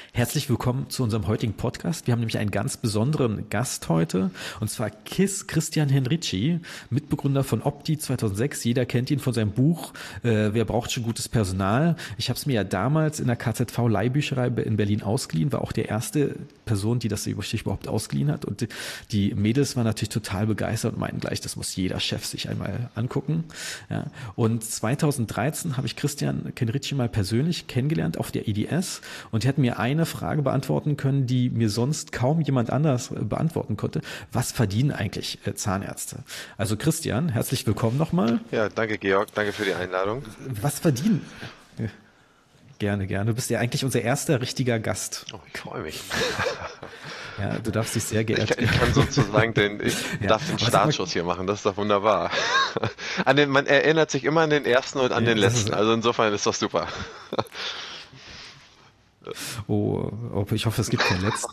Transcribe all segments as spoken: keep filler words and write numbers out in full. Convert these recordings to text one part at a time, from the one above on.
Herzlich willkommen zu unserem heutigen Podcast. Wir haben nämlich einen ganz besonderen Gast heute, und zwar Kiss Christian Henrici, Mitbegründer von Opti zweitausendsechs. Jeder kennt ihn von seinem Buch äh, Wer braucht schon gutes Personal? Ich habe es mir ja damals in der K Z V-Leihbücherei in Berlin ausgeliehen, war auch der erste Person, die das sich überhaupt ausgeliehen hat. Und die Mädels waren natürlich total begeistert und meinten gleich, das muss jeder Chef sich einmal angucken. Ja. Und zweitausenddreizehn habe ich Christian Henrici mal persönlich kennengelernt auf der I D S, und er hat mir eine Frage beantworten können, die mir sonst kaum jemand anders beantworten konnte. Was verdienen eigentlich äh, Zahnärzte? Also Christian, herzlich willkommen nochmal. Ja, danke Georg, danke für die Einladung. Was verdienen? Gerne, gerne. Du bist ja eigentlich unser erster richtiger Gast. Oh, ich freue mich. Ja, du darfst dich sehr Ich geehrt. kann, ich kann sozusagen den, ich Ja, darf den aber sag mal, Startschuss hier machen, das ist doch wunderbar. An den, man erinnert sich immer an den ersten und an ja, den das ist, letzten, also insofern ist das super. oh, oh, ich hoffe, es gibt keinen letzten.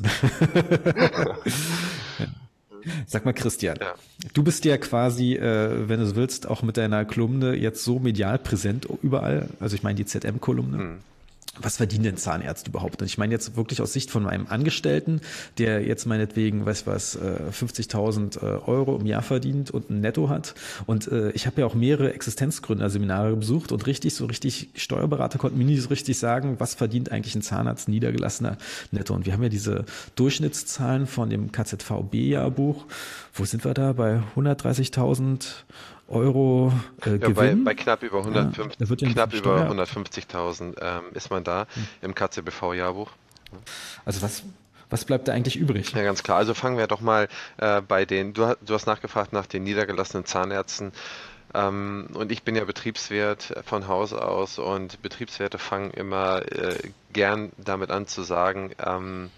Sag mal, Christian, Ja. du bist ja quasi, äh, wenn du so willst, auch mit deiner Kolumne jetzt so medial präsent überall. Also ich meine die Z M-Kolumne. Hm. Was verdienen denn Zahnärzte überhaupt? Und ich meine jetzt wirklich aus Sicht von einem Angestellten, der jetzt meinetwegen, weiß was, äh, fünfzigtausend Euro im Jahr verdient und ein Netto hat. Und äh, ich habe ja auch mehrere Existenzgründerseminare besucht, und richtig, so richtig, Steuerberater konnten mir nie so richtig sagen, was verdient eigentlich ein Zahnarzt niedergelassener Netto. Und wir haben ja diese Durchschnittszahlen von dem K Z V B-Jahrbuch. Wo sind wir da? Bei hundertdreißigtausend Euro äh, Ja, bei, Gewinn. bei knapp über Ja, hundertfünfzig, da wird ja knapp über Steuer. hundertfünfzigtausend ähm, ist man da im K Z B V-Jahrbuch. Also was, was bleibt da eigentlich übrig? Ja, ganz klar. Also fangen wir doch mal äh, bei den, du, ha- du hast nachgefragt nach den niedergelassenen Zahnärzten. Ähm, und ich bin ja Betriebswirt von Haus aus, und Betriebswirte fangen immer äh, gern damit an zu sagen, ähm,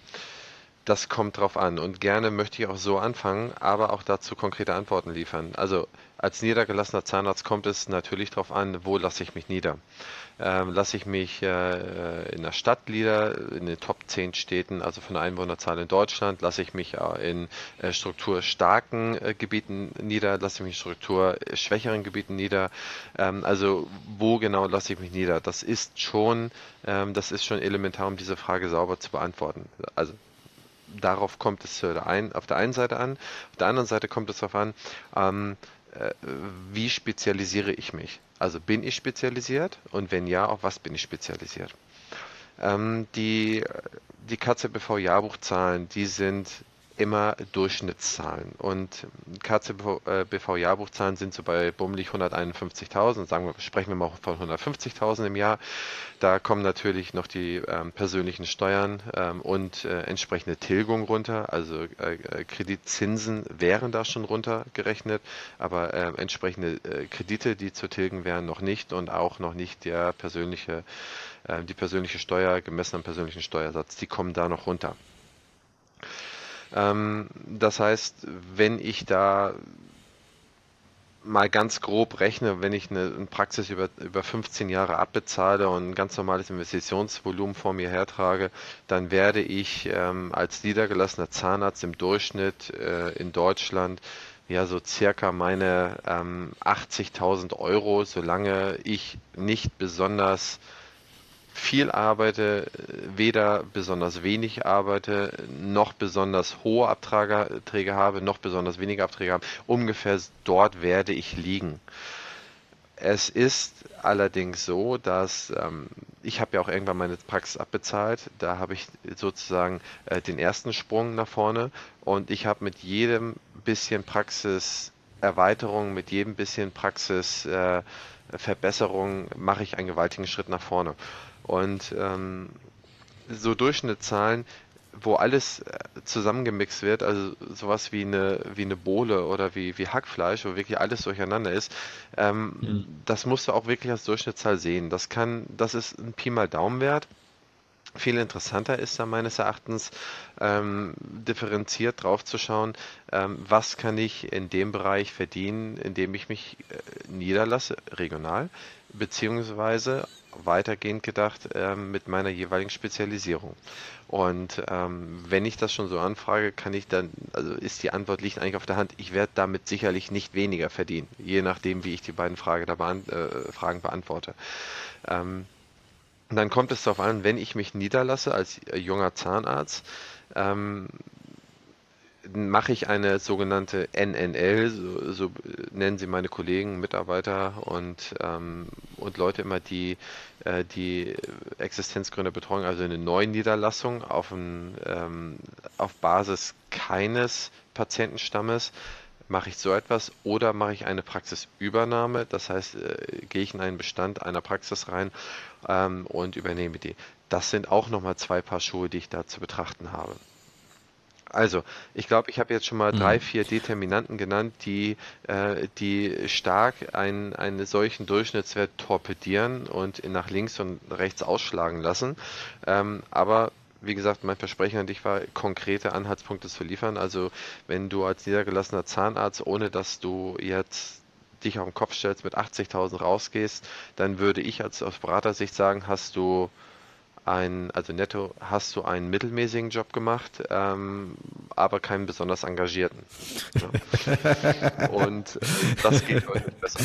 das kommt drauf an, und gerne möchte ich auch so anfangen, aber auch dazu konkrete Antworten liefern. Also als niedergelassener Zahnarzt kommt es natürlich darauf an, wo lasse ich mich nieder. Ähm, lasse ich mich äh, in der Stadt nieder, in den Top zehn Städten, also von der Einwohnerzahl in Deutschland, lasse ich mich äh, in äh, strukturstarken äh, Gebieten nieder, lasse ich mich in strukturschwächeren Gebieten nieder. Ähm, also wo genau lasse ich mich nieder? Das ist schon, ähm, das ist schon elementar, um diese Frage sauber zu beantworten. Also darauf kommt es zu der ein, auf der einen Seite an. Auf der anderen Seite kommt es darauf an, ähm, äh, wie spezialisiere ich mich? Also bin ich spezialisiert, und wenn ja, auf was bin ich spezialisiert? Ähm, die, die K Z B V-Jahrbuchzahlen, die sind immer Durchschnittszahlen, und K Z B V-Jahrbuchzahlen sind so bei bummelig hunderteinundfünfzigtausend, sagen wir, sprechen wir mal von hundertfünfzigtausend im Jahr. Da kommen natürlich noch die ähm, persönlichen Steuern ähm, und äh, entsprechende Tilgung runter, also äh, äh, Kreditzinsen wären da schon runtergerechnet, aber äh, entsprechende äh, Kredite, die zu tilgen wären, noch nicht, und auch noch nicht der persönliche, äh, die persönliche Steuer gemessen am persönlichen Steuersatz, die kommen da noch runter. Ähm, das heißt, wenn ich da mal ganz grob rechne, wenn ich eine, eine Praxis über, über fünfzehn Jahre abbezahle und ein ganz normales Investitionsvolumen vor mir hertrage, dann werde ich ähm, als niedergelassener Zahnarzt im Durchschnitt äh, in Deutschland ja so circa meine ähm, achtzigtausend Euro, solange ich nicht besonders viel arbeite, weder besonders wenig arbeite, noch besonders hohe Abträge habe, noch besonders wenige Abträge habe. Ungefähr dort werde ich liegen. Es ist allerdings so, dass ähm, ich habe ja auch irgendwann meine Praxis abbezahlt. Da habe ich sozusagen äh, den ersten Sprung nach vorne, und ich habe mit jedem bisschen Praxiserweiterung, mit jedem bisschen Praxisverbesserung äh, Verbesserung mache ich einen gewaltigen Schritt nach vorne. Und ähm, so Durchschnittszahlen, wo alles äh, zusammengemixt wird, also sowas wie eine, wie eine Bohle oder wie, wie Hackfleisch, wo wirklich alles durcheinander ist, ähm, Hm. das musst du auch wirklich als Durchschnittszahl sehen. Das kann, das ist ein Pi mal Daumenwert. Viel interessanter ist da meines Erachtens, ähm, differenziert drauf zu schauen, ähm, was kann ich in dem Bereich verdienen, in dem ich mich äh, niederlasse, regional, beziehungsweise weitergehend gedacht ähm, mit meiner jeweiligen Spezialisierung. Und ähm, wenn ich das schon so anfrage, kann ich dann, also ist die Antwort liegt eigentlich auf der Hand, ich werde damit sicherlich nicht weniger verdienen, je nachdem, wie ich die beiden Frage da beant äh, Fragen beantworte. Ähm, Und dann kommt es darauf an, wenn ich mich niederlasse als äh, junger Zahnarzt, ähm, mache ich eine sogenannte N N L, so, so nennen sie meine Kollegen, Mitarbeiter und, ähm, und Leute immer, die äh, die Existenzgründerbetreuung, also eine Neuniederlassung auf, ein, ähm, auf Basis keines Patientenstammes. Mache ich so etwas oder mache ich eine Praxisübernahme? Das heißt, äh, gehe ich in einen Bestand einer Praxis rein ähm, und übernehme die. Das sind auch nochmal zwei Paar Schuhe, die ich da zu betrachten habe. Also, ich glaube, ich habe jetzt schon mal drei, Mhm. vier Determinanten genannt, die, äh, die stark einen, einen solchen Durchschnittswert torpedieren und ihn nach links und rechts ausschlagen lassen. Ähm, aber wie gesagt, mein Versprechen an dich war, konkrete Anhaltspunkte zu liefern. Also, wenn du als niedergelassener Zahnarzt, ohne dass du jetzt dich auf den Kopf stellst, mit achtzigtausend rausgehst, dann würde ich als aus Beratersicht sagen, hast du ein, also netto hast du einen mittelmäßigen Job gemacht, ähm, aber keinen besonders engagierten. Ne? Und äh, das geht deutlich besser.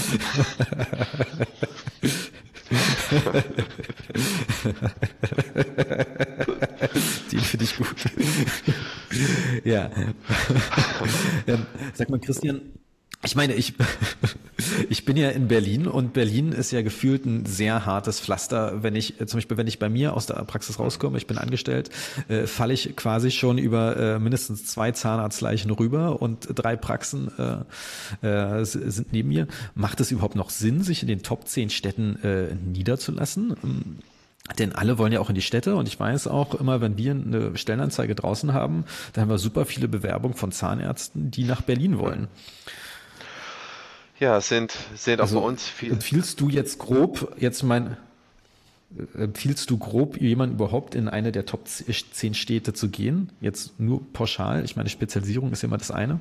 Den finde ich gut. Ja. Ähm, sag mal, Christian, ich meine, ich, ich bin ja in Berlin und Berlin ist ja gefühlt ein sehr hartes Pflaster. Wenn ich, äh, zum Beispiel, wenn ich bei mir aus der Praxis rauskomme, ich bin angestellt, äh, falle ich quasi schon über äh, mindestens zwei Zahnarztleichen rüber und drei Praxen äh, äh, s- sind neben mir. Macht es überhaupt noch Sinn, sich in den Top zehn Städten äh, niederzulassen? Ähm, Denn alle wollen ja auch in die Städte und ich weiß auch immer, wenn wir eine Stellenanzeige draußen haben, da haben wir super viele Bewerbungen von Zahnärzten, die nach Berlin wollen. Ja, es sind, sind auch bei Also uns viel. empfiehlst du jetzt grob, jetzt mein, empfiehlst du grob, jemanden überhaupt in eine der Top zehn Städte zu gehen? Jetzt nur pauschal. Ich meine, Spezialisierung ist ja immer das eine.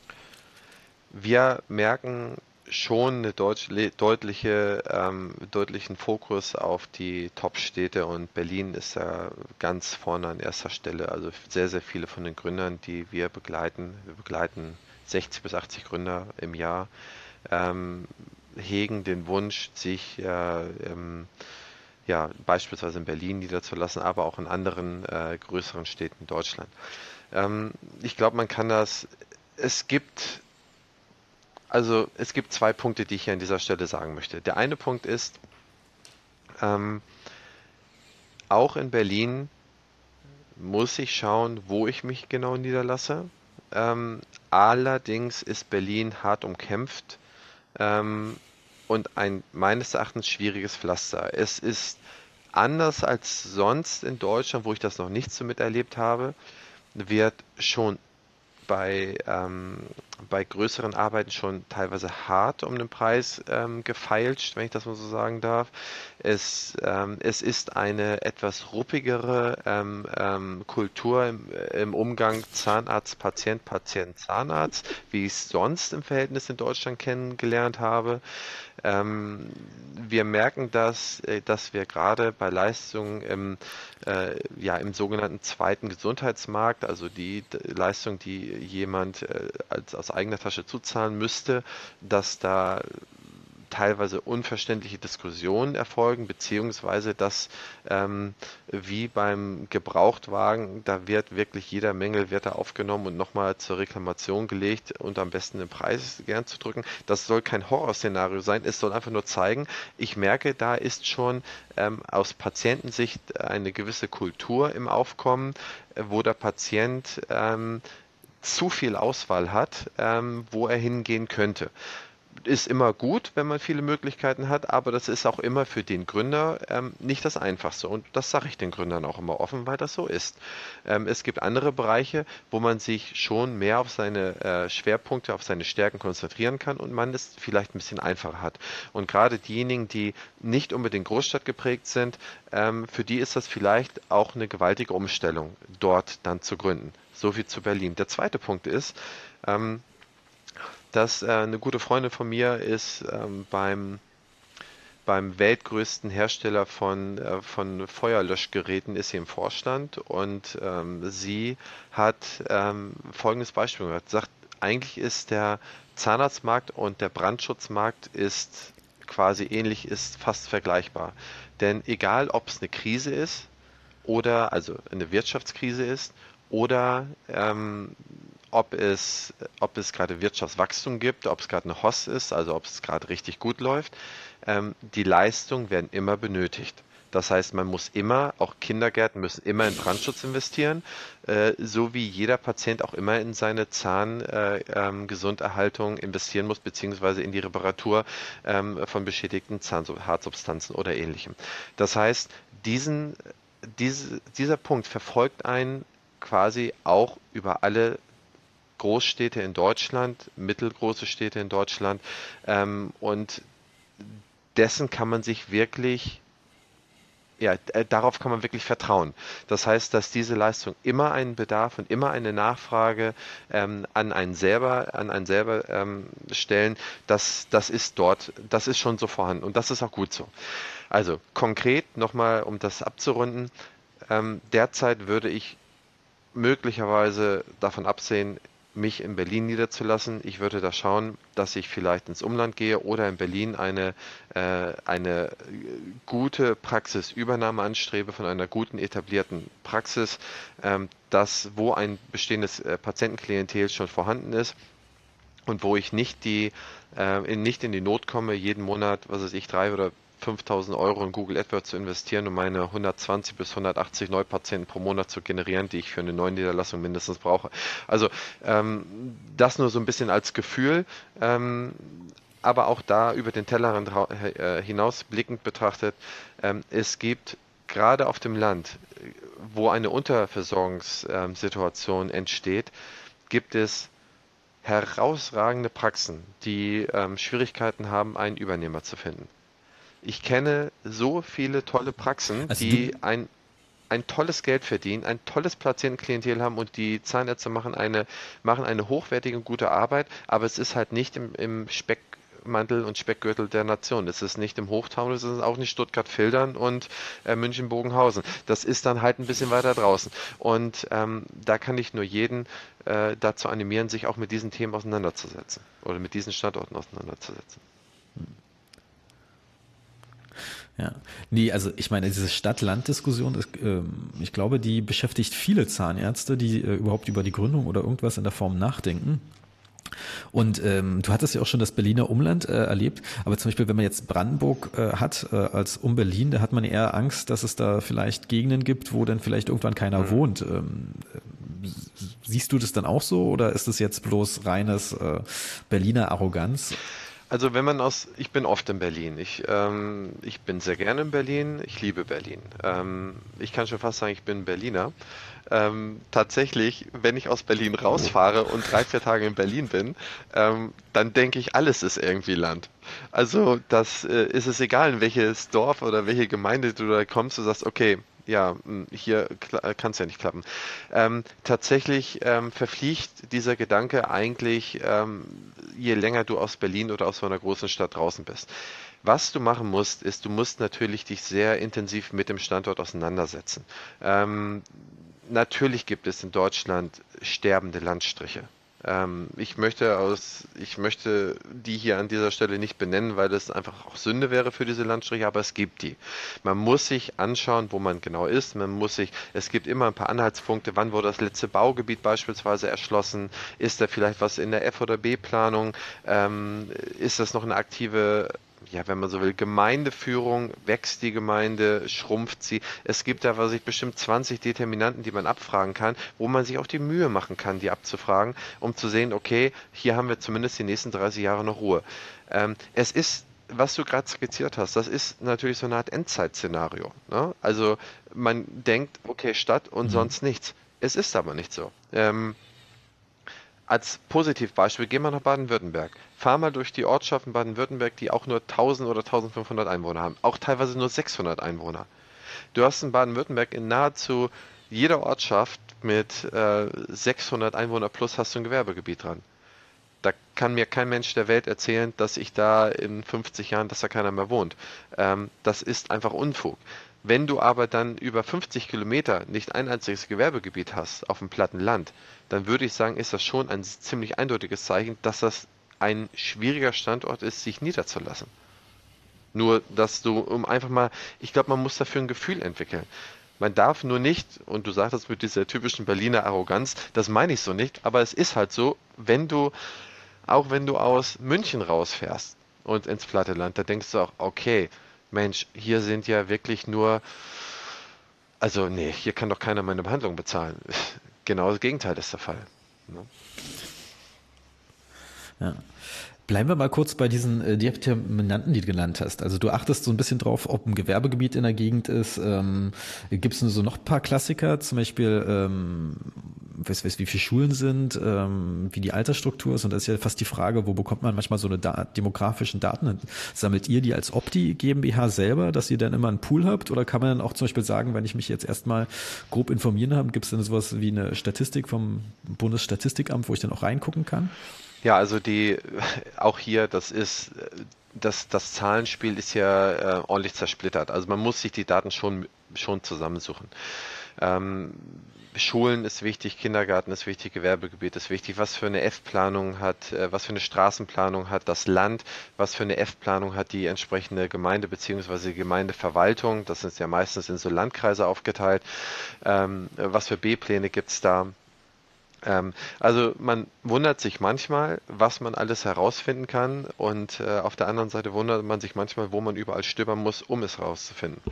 Wir merken schon eine deutsch, deutliche, ähm, deutlichen Fokus auf die Top-Städte und Berlin ist da ganz vorne an erster Stelle. Also sehr, sehr viele von den Gründern, die wir begleiten, wir begleiten sechzig bis achtzig Gründer im Jahr, ähm, hegen den Wunsch, sich äh, ähm, ja, beispielsweise in Berlin niederzulassen, aber auch in anderen äh, größeren Städten in Deutschland. Ähm, ich glaube, man kann das, es gibt, also es gibt zwei Punkte, die ich hier an dieser Stelle sagen möchte. Der eine Punkt ist, ähm, auch in Berlin muss ich schauen, wo ich mich genau niederlasse. Ähm, allerdings ist Berlin hart umkämpft ähm, und ein meines Erachtens schwieriges Pflaster. Es ist anders als sonst in Deutschland, wo ich das noch nicht so miterlebt habe, wird schon bei, ähm, bei größeren Arbeiten schon teilweise hart um den Preis ähm, gefeilscht, wenn ich das mal so sagen darf. Es, ähm, es ist eine etwas ruppigere ähm, ähm, Kultur im, im Umgang Zahnarzt, Patient, Patient, Zahnarzt, wie ich es sonst im Verhältnis in Deutschland kennengelernt habe. Ähm, wir merken, dass, äh, dass wir gerade bei Leistungen im, äh, ja, im sogenannten zweiten Gesundheitsmarkt, also die d- Leistung, die jemand äh, als, aus eigener Tasche zuzahlen müsste, dass da teilweise unverständliche Diskussionen erfolgen, beziehungsweise dass ähm, wie beim Gebrauchtwagen, da wird wirklich jeder Mängel wird da aufgenommen und nochmal zur Reklamation gelegt und am besten den Preis gern zu drücken. Das soll kein Horrorszenario sein, es soll einfach nur zeigen, ich merke, da ist schon ähm, aus Patientensicht eine gewisse Kultur im Aufkommen, äh, wo der Patient ähm, zu viel Auswahl hat, ähm, wo er hingehen könnte. Ist immer gut, wenn man viele Möglichkeiten hat, aber das ist auch immer für den Gründer ähm, nicht das Einfachste. Und das sage ich den Gründern auch immer offen, weil das so ist. Ähm, es gibt andere Bereiche, wo man sich schon mehr auf seine äh, Schwerpunkte, auf seine Stärken konzentrieren kann und man es vielleicht ein bisschen einfacher hat. Und gerade diejenigen, die nicht unbedingt Großstadt geprägt sind, ähm, für die ist das vielleicht auch eine gewaltige Umstellung, dort dann zu gründen. So viel zu Berlin. Der zweite Punkt ist, ähm, dass äh, eine gute Freundin von mir ist ähm, beim, beim weltgrößten Hersteller von, äh, von Feuerlöschgeräten ist sie im Vorstand und ähm, sie hat ähm, folgendes Beispiel gemacht. Sagt, eigentlich ist der Zahnarztmarkt und der Brandschutzmarkt ist quasi ähnlich, ist fast vergleichbar. Denn egal, ob es eine Krise ist oder also eine Wirtschaftskrise ist oder ähm, ob es, ob es gerade Wirtschaftswachstum gibt, ob es gerade eine Hoss ist, also ob es gerade richtig gut läuft, ähm, die Leistungen werden immer benötigt. Das heißt, man muss immer, auch Kindergärten müssen immer in Brandschutz investieren, äh, so wie jeder Patient auch immer in seine Zahngesunderhaltung äh, ähm, Gesunderhaltung investieren muss, beziehungsweise in die Reparatur ähm, von beschädigten Zahnhartsubstanzen oder ähnlichem. Das heißt, diesen, diese, dieser Punkt verfolgt einen quasi auch über alle Großstädte in Deutschland, mittelgroße Städte in Deutschland, ähm, und dessen kann man sich wirklich, ja, äh, darauf kann man wirklich vertrauen. Das heißt, dass diese Leistung immer einen Bedarf und immer eine Nachfrage ähm, an einen selber, an einen selber ähm, stellen, das, das ist dort, das ist schon so vorhanden und das ist auch gut so. Also konkret nochmal, um das abzurunden, ähm, derzeit würde ich möglicherweise davon absehen, mich in Berlin niederzulassen. Ich würde da schauen, dass ich vielleicht ins Umland gehe oder in Berlin eine, äh, eine gute Praxisübernahme anstrebe von einer guten etablierten Praxis, ähm, das, wo ein bestehendes äh, Patientenklientel schon vorhanden ist und wo ich nicht die, äh, in, nicht in die Not komme, jeden Monat, was weiß ich, drei oder fünftausend Euro in Google AdWords zu investieren, um meine hundertzwanzig bis hundertachtzig Neupatienten pro Monat zu generieren, die ich für eine neue Niederlassung mindestens brauche. Also ähm, das nur so ein bisschen als Gefühl, ähm, aber auch da über den Tellerrand äh, hinaus blickend betrachtet, ähm, es gibt gerade auf dem Land, wo eine Unterversorgungssituation entsteht, gibt es herausragende Praxen, die ähm, Schwierigkeiten haben, einen Übernehmer zu finden. Ich kenne so viele tolle Praxen, Also du, die ein, ein tolles Geld verdienen, ein tolles Patientenklientel haben und die Zahnärzte machen eine, machen eine hochwertige und gute Arbeit, aber es ist halt nicht im, im Speckmantel und Speckgürtel der Nation. Es ist nicht im Hochtaunus, es ist auch nicht Stuttgart-Fildern und äh, München-Bogenhausen. Das ist dann halt ein bisschen weiter draußen. Und ähm, da kann ich nur jeden äh, dazu animieren, sich auch mit diesen Themen auseinanderzusetzen oder mit diesen Standorten auseinanderzusetzen. ja. Nee, also ich meine, diese Stadt-Land-Diskussion, ist, ähm, ich glaube, die beschäftigt viele Zahnärzte, die äh, überhaupt über die Gründung oder irgendwas in der Form nachdenken. Und ähm, du hattest ja auch schon das Berliner Umland äh, erlebt, aber zum Beispiel, wenn man jetzt Brandenburg äh, hat äh, als um Berlin, da hat man eher Angst, dass es da vielleicht Gegenden gibt, wo dann vielleicht irgendwann keiner Mhm. wohnt. Ähm, äh, siehst du das dann auch so oder ist das jetzt bloß reines äh, Berliner Arroganz? Also wenn man aus, ich bin oft in Berlin. Ich, ähm, ich bin sehr gerne in Berlin. Ich liebe Berlin. Ähm, ich kann schon fast sagen, ich bin Berliner. Ähm, tatsächlich, wenn ich aus Berlin rausfahre und drei, vier Tage in Berlin bin, ähm, dann denke ich, alles ist irgendwie Land. Also das äh, ist es egal, in welches Dorf oder welche Gemeinde du da kommst, du sagst, okay, ja, mh, hier kann es ja nicht klappen. Ähm, tatsächlich ähm, verfliegt dieser Gedanke eigentlich, ähm, je länger du aus Berlin oder aus so einer großen Stadt draußen bist. Was du machen musst, ist, du musst natürlich dich sehr intensiv mit dem Standort auseinandersetzen. Ähm, Natürlich gibt es in Deutschland sterbende Landstriche. Ähm, ich möchte aus, ich möchte die hier an dieser Stelle nicht benennen, weil das einfach auch Sünde wäre für diese Landstriche, aber es gibt die. Man muss sich anschauen, wo man genau ist. Man muss sich, es gibt immer ein paar Anhaltspunkte, wann wurde das letzte Baugebiet beispielsweise erschlossen? Ist da vielleicht was in der F- oder B-Planung? Ähm, ist das noch eine aktive, ja, wenn man so will, Gemeindeführung, wächst die Gemeinde, schrumpft sie. Es gibt da, was ich, bestimmt zwanzig Determinanten, die man abfragen kann, wo man sich auch die Mühe machen kann, die abzufragen, um zu sehen, okay, hier haben wir zumindest die nächsten dreißig Jahre noch Ruhe. Ähm, es ist, was du gerade skizziert hast, das ist natürlich so eine Art Endzeit-Szenario, ne? Also man denkt, okay, Stadt und Mhm. sonst nichts. Es ist aber nicht so. Ähm, als Positivbeispiel, gehen wir nach Baden-Württemberg. Fahr mal durch die Ortschaften Baden-Württemberg, die auch nur tausend oder tausendfünfhundert Einwohner haben. Auch teilweise nur sechshundert Einwohner. Du hast in Baden-Württemberg in nahezu jeder Ortschaft mit äh, sechshundert Einwohner plus hast du ein Gewerbegebiet dran. Da kann mir kein Mensch der Welt erzählen, dass ich da in fünfzig Jahren, dass da keiner mehr wohnt. Ähm, das ist einfach Unfug. Wenn du aber dann über fünfzig Kilometer nicht ein einziges Gewerbegebiet hast auf dem platten Land, dann würde ich sagen, ist das schon ein ziemlich eindeutiges Zeichen, dass das ein schwieriger Standort ist, sich niederzulassen. Nur, dass du, um einfach mal, ich glaube, man muss dafür ein Gefühl entwickeln. Man darf nur nicht, und du sagtest mit dieser typischen Berliner Arroganz, das meine ich so nicht, aber es ist halt so, wenn du, auch wenn du aus München rausfährst und ins platte Land, da denkst du auch, okay, Mensch, hier sind ja wirklich nur, also nee, hier kann doch keiner meine Behandlung bezahlen. Genau das Gegenteil ist der Fall. Ne? Ja. Bleiben wir mal kurz bei diesen äh, Determinanten, die du genannt hast. Also du achtest so ein bisschen drauf, ob ein Gewerbegebiet in der Gegend ist. Ähm, Gibt es so noch ein paar Klassiker, zum Beispiel, ähm, weiß, weiß, wie viele Schulen sind, ähm, wie die Altersstruktur ist. Und das ist ja fast die Frage, wo bekommt man manchmal so eine da demografischen Daten? Sammelt ihr die als Opti GmbH selber, dass ihr dann immer einen Pool habt? Oder kann man dann auch zum Beispiel sagen, wenn ich mich jetzt erstmal grob informieren habe, gibt es dann sowas wie eine Statistik vom Bundesstatistikamt, wo ich dann auch reingucken kann? Ja, also die, auch hier, das ist, das, das Zahlenspiel ist ja äh, ordentlich zersplittert. Also man muss sich die Daten schon, schon zusammensuchen. Ähm, Schulen ist wichtig, Kindergarten ist wichtig, Gewerbegebiet ist wichtig, was für eine F-Planung hat, äh, was für eine Straßenplanung hat das Land, was für eine F-Planung hat die entsprechende Gemeinde bzw. die Gemeindeverwaltung, das ist ja meistens in so Landkreise aufgeteilt, ähm, was für B-Pläne gibt es da. Ähm, also man wundert sich manchmal, was man alles herausfinden kann und äh, auf der anderen Seite wundert man sich manchmal, wo man überall stöbern muss, um es herauszufinden.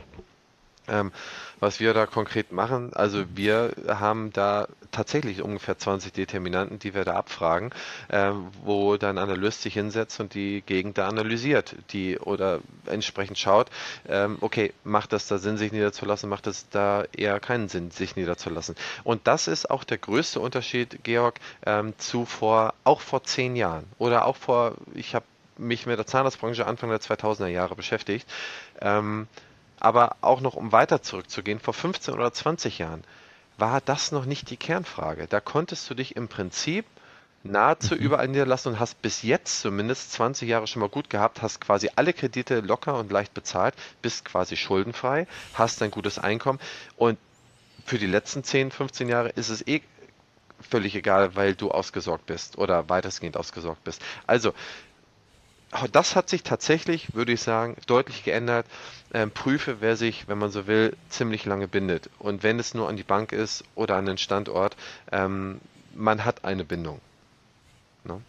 Ähm, Was wir da konkret machen, also wir haben da tatsächlich ungefähr zwanzig Determinanten, die wir da abfragen, ähm, wo dann ein Analyst sich hinsetzt und die Gegend da analysiert, die oder entsprechend schaut, ähm, okay, macht das da Sinn, sich niederzulassen, macht es da eher keinen Sinn, sich niederzulassen. Und das ist auch der größte Unterschied, Georg, ähm, zu vor, auch vor zehn Jahren oder auch vor, ich habe mich mit der Zahnarztbranche Anfang der zweitausender Jahre beschäftigt. Ähm, aber auch noch, um weiter zurückzugehen, vor fünfzehn oder zwanzig Jahren war das noch nicht die Kernfrage. Da konntest du dich im Prinzip nahezu Mhm. überall niederlassen und hast bis jetzt zumindest zwanzig Jahre schon mal gut gehabt, hast quasi alle Kredite locker und leicht bezahlt, bist quasi schuldenfrei, hast ein gutes Einkommen und für die letzten zehn, fünfzehn Jahre ist es eh völlig egal, weil du ausgesorgt bist oder weitestgehend ausgesorgt bist. Also das hat sich tatsächlich, würde ich sagen, deutlich geändert. Ähm, prüfe, wer sich, wenn man so will, ziemlich lange bindet. Und wenn es nur an die Bank ist oder an den Standort, ähm, man hat eine Bindung. Ne?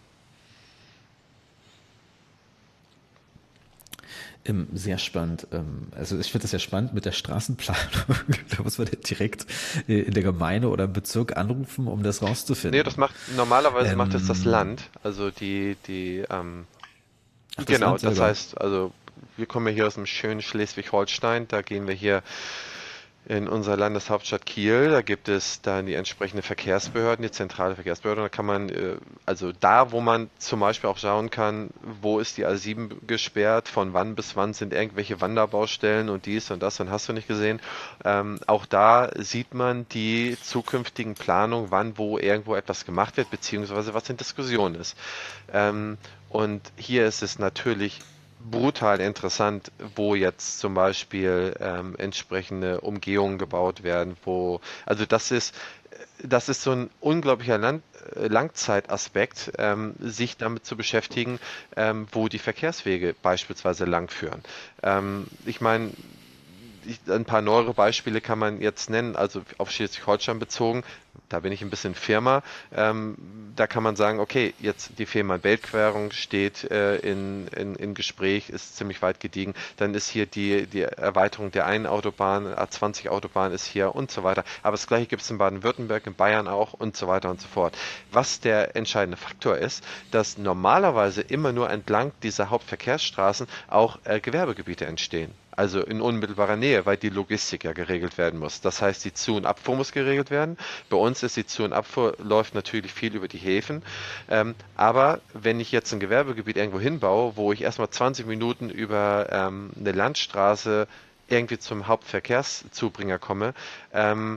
Ähm, sehr spannend. Ähm, also ich finde das ja spannend mit der Straßenplanung. Da muss man ja direkt äh, in der Gemeinde oder im Bezirk anrufen, um das Nee, das rauszufinden. macht, normalerweise macht es das Ähm, Land. Also die, die, ähm, ach, das genau, Land das selber. heißt, also wir kommen ja hier aus dem schönen Schleswig-Holstein, da gehen wir hier in unserer Landeshauptstadt Kiel, da gibt es dann die entsprechenden Verkehrsbehörden, die zentrale Verkehrsbehörde. Und da kann man, äh, also da, wo man zum Beispiel auch schauen kann, wo ist die A sieben gesperrt, von wann bis wann sind irgendwelche Wanderbaustellen und dies und das und hast du nicht gesehen. Ähm, auch da sieht man die zukünftigen Planungen, wann wo irgendwo etwas gemacht wird, beziehungsweise was in Diskussion ist. Ähm, und hier ist es natürlich brutal interessant, wo jetzt zum Beispiel ähm, entsprechende Umgehungen gebaut werden, wo, also das ist, das ist so ein unglaublicher Land, äh, Langzeitaspekt, ähm, sich damit zu beschäftigen, ähm, wo die Verkehrswege beispielsweise langführen. Ähm, ich meine, ich, ein paar neuere Beispiele kann man jetzt nennen, also auf Schleswig-Holstein bezogen. Da bin ich ein bisschen firmer. Ähm, da kann man sagen, okay, jetzt die Fehmarn-Belt-Querung steht äh, in, in, in Gespräch, ist ziemlich weit gediegen. Dann ist hier die, die Erweiterung der einen Autobahn, A zwanzig Autobahn ist hier und so weiter. Aber das gleiche gibt es in Baden-Württemberg, in Bayern auch und so weiter und so fort. Was der entscheidende Faktor ist, dass normalerweise immer nur entlang dieser Hauptverkehrsstraßen auch äh, Gewerbegebiete entstehen. Also in unmittelbarer Nähe, weil die Logistik ja geregelt werden muss. Das heißt, die Zu- und Abfuhr muss geregelt werden. Bei uns ist die Zu- und Abfuhr läuft natürlich viel über die Häfen. Ähm, aber wenn ich jetzt ein Gewerbegebiet irgendwo hinbaue, wo ich erstmal zwanzig Minuten über ähm, eine Landstraße irgendwie zum Hauptverkehrszubringer komme, ähm,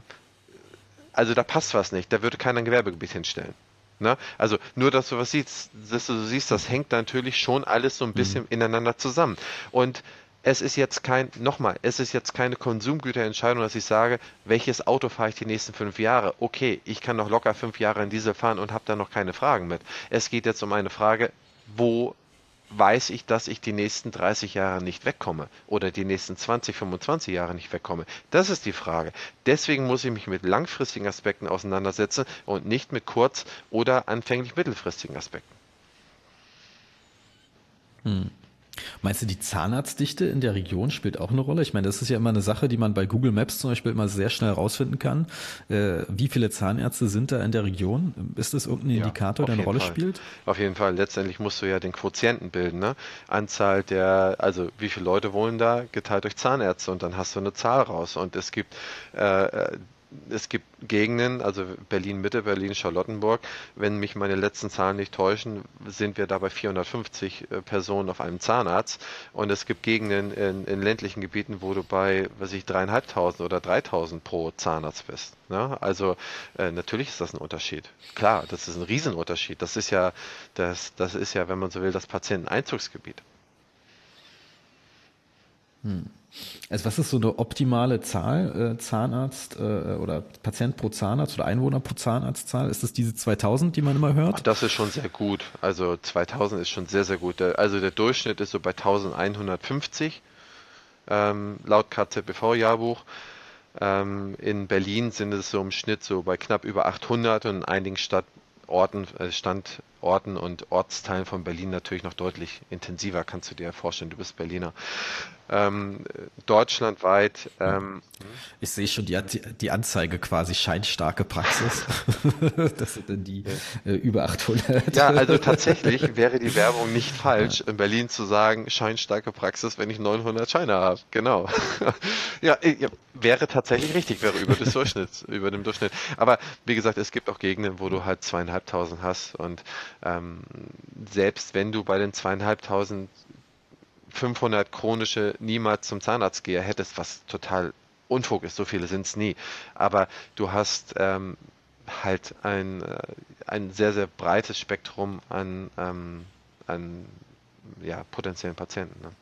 also da passt was nicht. Da würde keiner ein Gewerbegebiet hinstellen. Ne? Also nur, dass du was siehst, dass du siehst, das hängt natürlich schon alles so ein Hm. bisschen ineinander zusammen. Und es ist jetzt kein, nochmal, es ist jetzt keine Konsumgüterentscheidung, dass ich sage, welches Auto fahre ich die nächsten fünf Jahre? Okay, ich kann noch locker fünf Jahre in Diesel fahren und habe da noch keine Fragen mit. Es geht jetzt um eine Frage, wo weiß ich, dass ich die nächsten dreißig Jahre nicht wegkomme oder die nächsten zwanzig, fünfundzwanzig Jahre nicht wegkomme? Das ist die Frage. Deswegen muss ich mich mit langfristigen Aspekten auseinandersetzen und nicht mit kurz- oder anfänglich mittelfristigen Aspekten. Hm. Meinst du, die Zahnarztdichte in der Region spielt auch eine Rolle? Ich meine, das ist ja immer eine Sache, die man bei Google Maps zum Beispiel immer sehr schnell herausfinden kann. Äh, wie viele Zahnärzte sind da in der Region? Ist das irgendein Ja, Indikator, der auf eine jeden Rolle Fall. spielt? Auf jeden Fall. Letztendlich musst du ja den Quotienten bilden, ne? Anzahl der, also wie viele Leute wohnen da, geteilt durch Zahnärzte und dann hast du eine Zahl raus. Und es gibt äh, äh, es gibt Gegenden, also Berlin-Mitte, Berlin-Charlottenburg, wenn mich meine letzten Zahlen nicht täuschen, sind wir da bei vierhundertfünfzig äh, Personen auf einem Zahnarzt. Und es gibt Gegenden in, in ländlichen Gebieten, wo du bei, weiß ich, dreieinhalbtausend oder dreitausend pro Zahnarzt bist. Ne? Also äh, natürlich ist das ein Unterschied. Klar, das ist ein Riesenunterschied. Das ist ja, das, das ist ja, wenn man so will, das Patienteneinzugsgebiet. Also was ist so eine optimale Zahl, äh, Zahnarzt äh, oder Patient pro Zahnarzt oder Einwohner pro Zahnarztzahl? Ist das diese zweitausend, die man immer Ach, hört? das ist schon sehr gut. Also zweitausend ist schon sehr, sehr gut. Der- Also der Durchschnitt ist so bei elfhundertfünfzig, ähm, laut K Z B V-Jahrbuch. Ähm, in Berlin sind es so im Schnitt so bei knapp über achthundert und in einigen Stadtorten, äh, Standorten und Ortsteilen von Berlin natürlich noch deutlich intensiver, kannst du dir ja vorstellen, du bist Berliner. Ähm, deutschlandweit, ähm, Ich sehe schon die, die Anzeige quasi scheinstarke Praxis. Das sind dann die ja. äh, über achthundert. Ja, also tatsächlich wäre die Werbung nicht falsch, in Berlin zu sagen, scheinstarke Praxis, wenn ich neunhundert Scheine habe. Genau. Ja, äh, ja, wäre tatsächlich richtig, wäre über des Durchschnitts, über dem Durchschnitt. Aber wie gesagt, es gibt auch Gegenden, wo du halt zweieinhalbtausend hast und ähm, selbst wenn du bei den zweieinhalbtausend fünfhundert chronische niemals zum Zahnarzt gehe, hättest, was total Unfug ist, so viele sind es nie. Aber du hast ähm, halt ein, äh, ein sehr, sehr breites Spektrum an, ähm, an ja, potenziellen Patienten. Ne?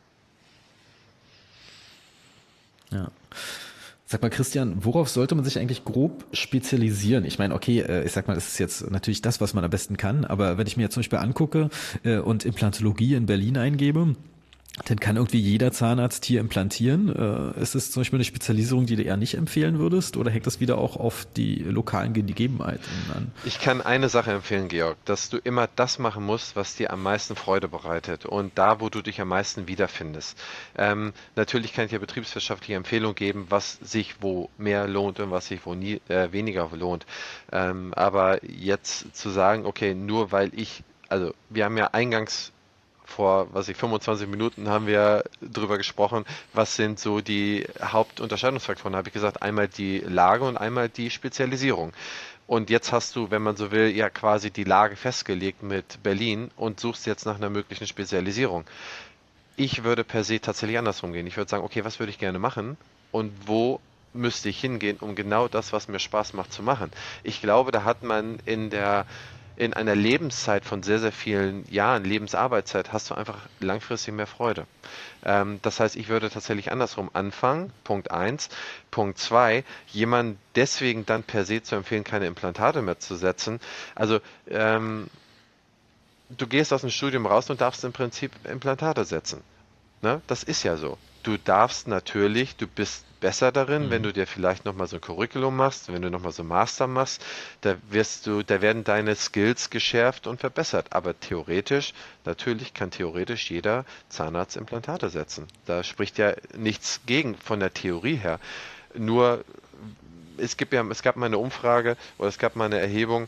Ja. Sag mal, Christian, worauf sollte man sich eigentlich grob spezialisieren? Ich meine, okay, äh, ich sag mal, das ist jetzt natürlich das, was man am besten kann, aber wenn ich mir jetzt zum Beispiel angucke äh, und Implantologie in Berlin eingebe, dann kann irgendwie jeder Zahnarzt hier implantieren. Äh, ist es zum Beispiel eine Spezialisierung, die du eher nicht empfehlen würdest, oder hängt das wieder auch auf die lokalen Gegebenheiten an? Ich kann eine Sache empfehlen, Georg, dass du immer das machen musst, was dir am meisten Freude bereitet und da, wo du dich am meisten wiederfindest. Ähm, natürlich kann ich dir betriebswirtschaftliche Empfehlungen geben, was sich wo mehr lohnt und was sich wo nie, äh, weniger lohnt. Ähm, aber jetzt zu sagen, okay, nur weil ich, also wir haben ja eingangs vor, was ich, fünfundzwanzig Minuten haben wir drüber gesprochen, was sind so die Hauptunterscheidungsfaktoren. Da habe ich gesagt, einmal die Lage und einmal die Spezialisierung. Und jetzt hast du, wenn man so will, ja quasi die Lage festgelegt mit Berlin und suchst jetzt nach einer möglichen Spezialisierung. Ich würde per se tatsächlich andersrum gehen. Ich würde sagen, okay, was würde ich gerne machen und wo müsste ich hingehen, um genau das, was mir Spaß macht, zu machen. Ich glaube, da hat man in der in einer Lebenszeit von sehr, sehr vielen Jahren, Lebensarbeitszeit, hast du einfach langfristig mehr Freude. Ähm, das heißt, ich würde tatsächlich andersrum anfangen. Punkt eins. Punkt zwei, jemand deswegen dann per se zu empfehlen, keine Implantate mehr zu setzen. Also ähm, du gehst aus dem Studium raus und darfst im Prinzip Implantate setzen. Ne? Das ist ja so. Du darfst natürlich, du bist besser darin, wenn Mhm. du dir vielleicht nochmal so ein Curriculum machst, wenn du nochmal so einen Master machst, da wirst du, da werden deine Skills geschärft und verbessert. Aber theoretisch, natürlich kann theoretisch jeder Zahnarzt Implantate setzen. Da spricht ja nichts gegen von der Theorie her. Nur es gibt ja, es gab mal eine Umfrage oder es gab mal eine Erhebung,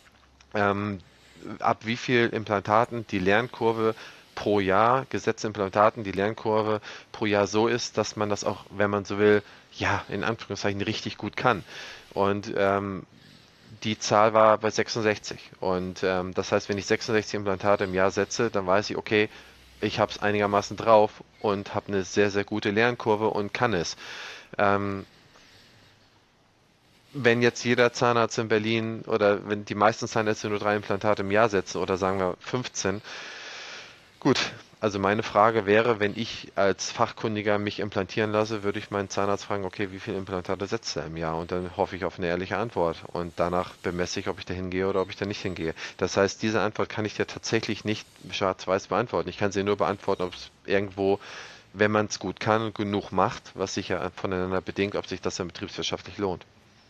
ähm, ab wie viel Implantaten die Lernkurve pro Jahr, gesetzte Implantaten, die Lernkurve pro Jahr so ist, dass man das auch, wenn man so will, ja, in Anführungszeichen richtig gut kann. Und ähm, die Zahl war bei sechsundsechzig. Und ähm, das heißt, wenn ich sechsundsechzig Implantate im Jahr setze, dann weiß ich, okay, ich habe es einigermaßen drauf und habe eine sehr, sehr gute Lernkurve und kann es. Ähm, wenn jetzt jeder Zahnarzt in Berlin oder wenn die meisten Zahnärzte nur drei Implantate im Jahr setzen oder sagen wir fünfzehn, gut, Also meine Frage wäre, wenn ich als Fachkundiger mich implantieren lasse, würde ich meinen Zahnarzt fragen, okay, wie viele Implantate setzt er im Jahr? Und dann hoffe ich auf eine ehrliche Antwort. Und danach bemesse ich, ob ich da hingehe oder ob ich da nicht hingehe. Das heißt, diese Antwort kann ich dir tatsächlich nicht schwarz-weiß beantworten. Ich kann sie nur beantworten, ob es irgendwo, wenn man es gut kann und genug macht, was sich ja voneinander bedingt, ob sich das dann betriebswirtschaftlich lohnt.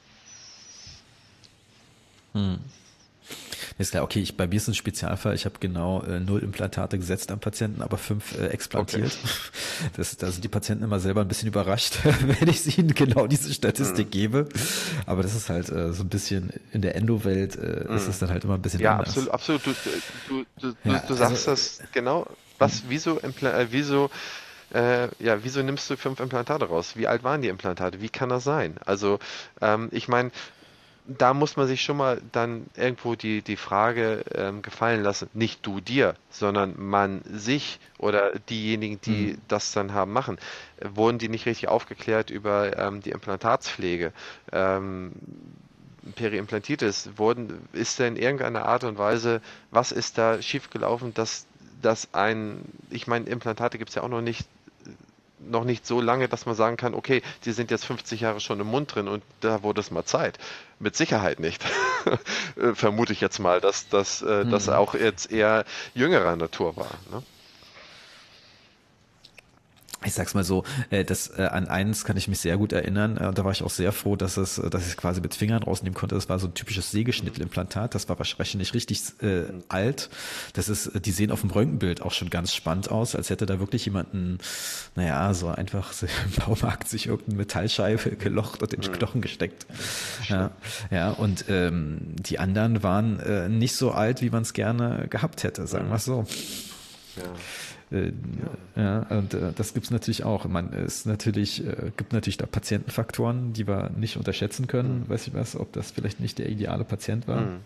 Hm. Ist klar, okay, ich, bei mir ist ein Spezialfall. Ich habe genau äh, null Implantate gesetzt am Patienten, aber fünf äh, Okay. explantiert. Das, da sind die Patienten immer selber ein bisschen überrascht, wenn ich ihnen genau diese Mhm. Statistik gebe. Aber das ist halt äh, so ein bisschen in der Endo-Welt äh, ist es Mhm. dann halt immer ein bisschen Ja, absolut, anders. absolut. Du, du, du, du, Ja, du also sagst das genau. Was, wieso, impla- äh, wieso Äh, ja, wieso nimmst du fünf Implantate raus? Wie alt waren die Implantate? Wie kann das sein? Also, ähm, ich meine, da muss man sich schon mal dann irgendwo die, die Frage ähm, gefallen lassen, nicht du dir, sondern man sich oder diejenigen, hm, die das dann haben, machen. Äh, Wurden die nicht richtig aufgeklärt über ähm, die Implantatspflege? Ähm, Periimplantitis, wurden, ist da in irgendeiner Art und Weise, was ist da schiefgelaufen, dass, dass ein, ich meine, Implantate gibt es ja auch noch nicht noch nicht so lange, dass man sagen kann, okay, die sind jetzt fünfzig Jahre schon im Mund drin und da wurde es mal Zeit. Mit Sicherheit nicht. Äh, Vermute ich jetzt mal, dass das äh, das hm. auch jetzt eher jüngerer Natur war. Ne? Ich sag's mal so, äh, das, äh, an eins kann ich mich sehr gut erinnern. Äh, da war ich auch sehr froh, dass es, äh, dass ich es quasi mit Fingern rausnehmen konnte. Das war so ein typisches Mhm. Sägeschnittelimplantat. Das war wahrscheinlich richtig äh, Mhm. alt. Das ist, äh, die sehen auf dem Röntgenbild auch schon ganz spannend aus, als hätte da wirklich jemanden, naja, so einfach so im Baumarkt sich irgendeine Metallscheibe gelocht und in den Mhm. Knochen gesteckt. Ja, Schlimm. ja. Und ähm, die anderen waren äh, nicht so alt, wie man es gerne gehabt hätte, sagen wir Mhm. es so. Ja. Äh, Ja. ja, und äh, das gibt's natürlich auch. Man ist natürlich, äh, gibt natürlich da Patientenfaktoren, die wir nicht unterschätzen können. Mhm. Weiß ich was, ob das vielleicht nicht der ideale Patient war. Mhm.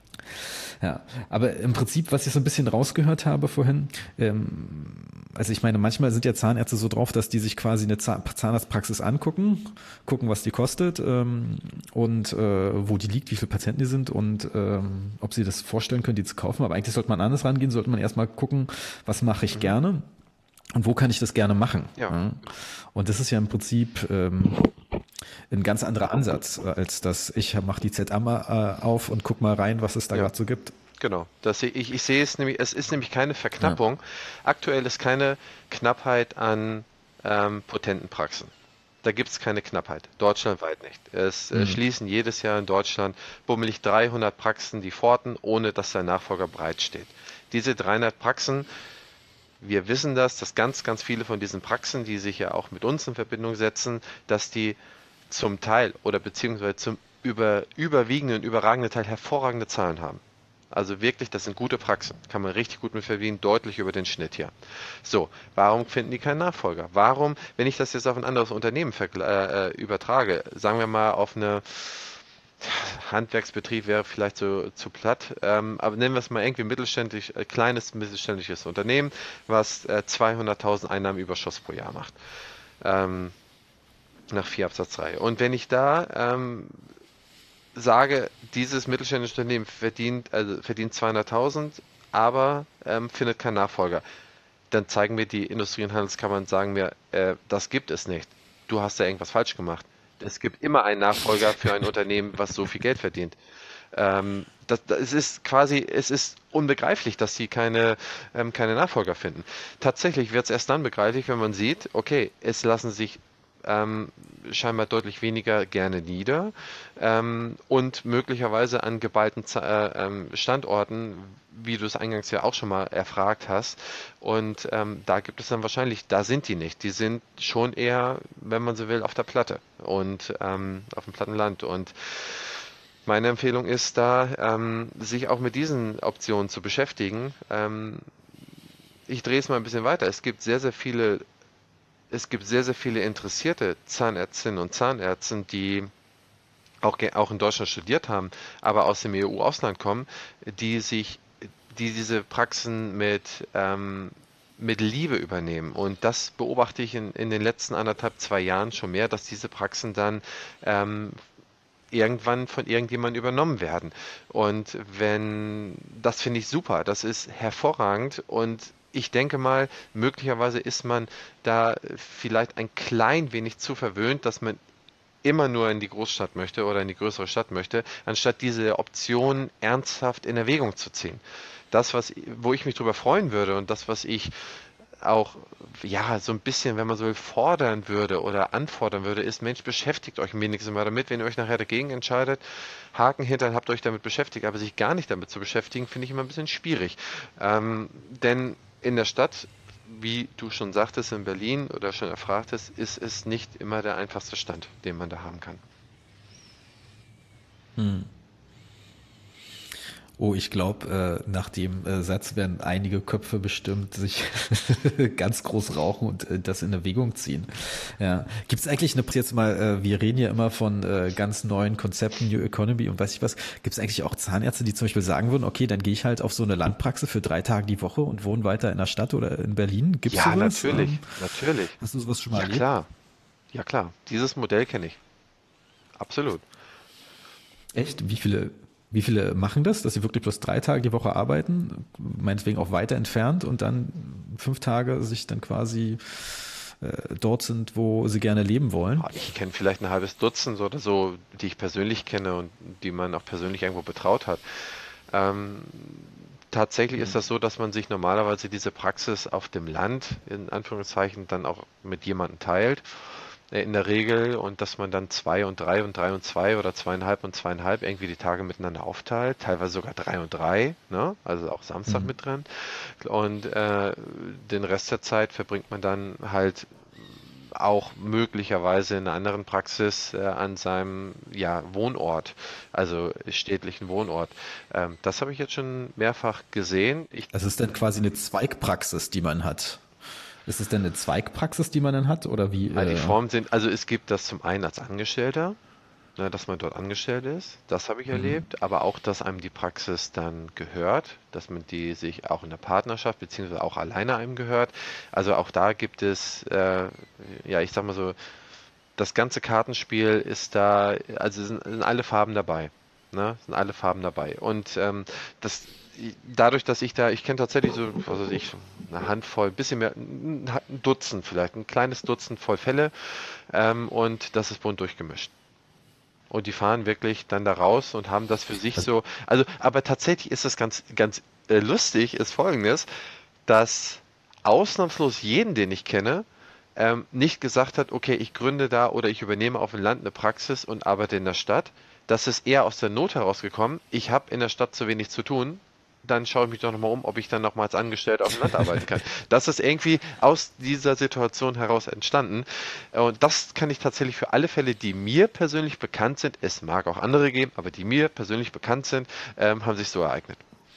Ja, aber im Prinzip, was ich so ein bisschen rausgehört habe vorhin, ähm, also ich meine, manchmal sind ja Zahnärzte so drauf, dass die sich quasi eine Zahn Zahnarztpraxis angucken, gucken, was die kostet ähm, und äh, wo die liegt, wie viele Patienten die sind und ähm, ob sie das vorstellen können, die zu kaufen. Aber eigentlich sollte man anders rangehen, sollte man erstmal gucken, was mache ich Mhm. gerne und wo kann ich das gerne machen. Ja. Ja? Und das ist ja im Prinzip ähm, ein ganz anderer Ansatz, äh, als dass ich mache die Z A mal äh, auf und guck mal rein, was es da Ja. gerade so gibt. Genau. Das sehe ich, ich sehe es nämlich, es ist nämlich keine Ja. Verknappung. Aktuell ist keine Knappheit an ähm, potenten Praxen. Da gibt es keine Knappheit, deutschlandweit nicht. Es äh, Hm. schließen jedes Jahr in Deutschland bummelig dreihundert Praxen die Pforten, ohne dass der Nachfolger bereitsteht. Diese dreihundert Praxen, wir wissen das, dass ganz, ganz viele von diesen Praxen, die sich ja auch mit uns in Verbindung setzen, dass die zum Teil oder beziehungsweise zum über, überwiegenden, überragenden Teil hervorragende Zahlen haben. Also wirklich, das sind gute Praxen. Kann man richtig gut mit verdienen, deutlich über den Schnitt hier. So, warum finden die keinen Nachfolger? Warum, wenn ich das jetzt auf ein anderes Unternehmen vergle- äh, äh, übertrage, sagen wir mal auf eine Handwerksbetrieb wäre vielleicht so zu platt, ähm, aber nennen wir es mal irgendwie mittelständisch, äh, kleines mittelständisches Unternehmen, was äh, zweihunderttausend Einnahmenüberschuss pro Jahr macht. Ähm, nach vier Absatz drei. Und wenn ich da ähm, sage, dieses mittelständische Unternehmen verdient, also verdient zweihunderttausend, aber ähm, findet keinen Nachfolger, dann zeigen mir die Industrie- und Handelskammern und sagen mir, äh, das gibt es nicht. Du hast da irgendwas falsch gemacht. Es gibt immer einen Nachfolger für ein Unternehmen, was so viel Geld verdient. Ähm, das, das, es ist quasi, es ist unbegreiflich, dass sie keine, ähm, keine Nachfolger finden. Tatsächlich wird es erst dann begreiflich, wenn man sieht, okay, es lassen sich ähm, scheinbar deutlich weniger gerne nieder ähm, und möglicherweise an geballten Za- äh, ähm, Standorten, wie du es eingangs ja auch schon mal erfragt hast. Und ähm, da gibt es dann wahrscheinlich, da sind die nicht. Die sind schon eher, wenn man so will, auf der Platte und ähm, auf dem Plattenland. Und meine Empfehlung ist da, ähm, sich auch mit diesen Optionen zu beschäftigen. Ähm, ich drehe es mal ein bisschen weiter. Es gibt sehr, sehr viele, es gibt sehr, sehr viele interessierte Zahnärztinnen und Zahnärzte, die auch, ge- auch in Deutschland studiert haben, aber aus dem E U-Ausland kommen, die sich, die diese Praxen mit, ähm, mit Liebe übernehmen. Und das beobachte ich in, in den letzten anderthalb, zwei Jahren schon mehr, dass diese Praxen dann ähm, irgendwann von irgendjemandem übernommen werden. Und wenn, das finde ich super, das ist hervorragend und ich denke mal, möglicherweise ist man da vielleicht ein klein wenig zu verwöhnt, dass man immer nur in die Großstadt möchte oder in die größere Stadt möchte, anstatt diese Option ernsthaft in Erwägung zu ziehen. Das, was, wo ich mich drüber freuen würde und das, was ich auch, ja, so ein bisschen, wenn man so will, fordern würde oder anfordern würde, ist, Mensch, beschäftigt euch wenigstens mal damit, wenn ihr euch nachher dagegen entscheidet, Haken hinter, habt euch damit beschäftigt, aber sich gar nicht damit zu beschäftigen, finde ich immer ein bisschen schwierig. Ähm, denn in der Stadt, wie du schon sagtest, in Berlin oder schon erfragtest, ist es nicht immer der einfachste Stand, den man da haben kann. Hm. Oh, ich glaube, äh, nach dem äh, Satz werden einige Köpfe bestimmt sich ganz groß rauchen und äh, das in Erwägung ziehen. Ja. Gibt es eigentlich eine, jetzt mal, äh, wir reden ja immer von äh, ganz neuen Konzepten, New Economy und weiß ich was, gibt es eigentlich auch Zahnärzte, die zum Beispiel sagen würden, okay, dann gehe ich halt auf so eine Landpraxis für drei Tage die Woche und wohne weiter in der Stadt oder in Berlin? Gibt's Ja, sowas? natürlich, Ähm, natürlich. hast du sowas schon mal Ja, erlebt? klar. Ja, klar. Dieses Modell kenne ich. Absolut. Echt? Wie viele, wie viele machen das, dass sie wirklich bloß drei Tage die Woche arbeiten, meinetwegen auch weiter entfernt und dann fünf Tage sich dann quasi äh, dort sind, wo sie gerne leben wollen? Ah, ich kenne vielleicht ein halbes Dutzend oder so, die ich persönlich kenne und die man auch persönlich irgendwo betraut hat. Ähm, Tatsächlich ist das so, dass man sich normalerweise diese Praxis auf dem Land, in Anführungszeichen, dann auch mit jemandem teilt, äh, in der Regel, und dass man dann zwei und drei und drei und zwei oder zweieinhalb und zweieinhalb irgendwie die Tage miteinander aufteilt, teilweise sogar drei und drei, ne? Also auch Samstag Hm. mit drin. Und äh, den Rest der Zeit verbringt man dann halt auch möglicherweise in einer anderen Praxis äh, an seinem ja, Wohnort, also städtlichen Wohnort. Ähm, das habe ich jetzt schon mehrfach gesehen. Ich, Das ist dann quasi eine Zweigpraxis, die man hat. Ist es denn eine Zweigpraxis, die man dann hat? Oder wie? äh, die Äh, Formen sind, also es gibt das zum einen als Angestellter, ne, dass man dort angestellt ist. Das habe ich hm. erlebt, aber auch, dass einem die Praxis dann gehört, dass man die sich auch in der Partnerschaft beziehungsweise auch alleine einem gehört. Also auch da gibt es, äh, ja, ich sag mal so, das ganze Kartenspiel ist da, also sind, sind alle Farben dabei. Ne? Sind alle Farben dabei. Und ähm, das, dadurch, dass ich da, ich kenne tatsächlich so, was weiß ich, eine Handvoll, ein bisschen mehr, ein Dutzend vielleicht, ein kleines Dutzend voll Fälle, ähm, und das ist bunt durchgemischt. Und die fahren wirklich dann da raus und haben das für sich Also, so. Also, aber tatsächlich ist das ganz, ganz äh, lustig, ist Folgendes, dass ausnahmslos jeden, den ich kenne, ähm, nicht gesagt hat, okay, ich gründe da oder ich übernehme auf dem Land eine Praxis und arbeite in der Stadt. Das ist eher aus der Not herausgekommen. Ich habe in der Stadt zu wenig zu tun. Dann schaue ich mich doch nochmal um, ob ich dann nochmal als Angestellter auf dem Land arbeiten kann. Das ist irgendwie aus dieser Situation heraus entstanden. Und das kann ich tatsächlich für alle Fälle, die mir persönlich bekannt sind, es mag auch andere geben, aber die mir persönlich bekannt sind, ähm, haben sich so ereignet.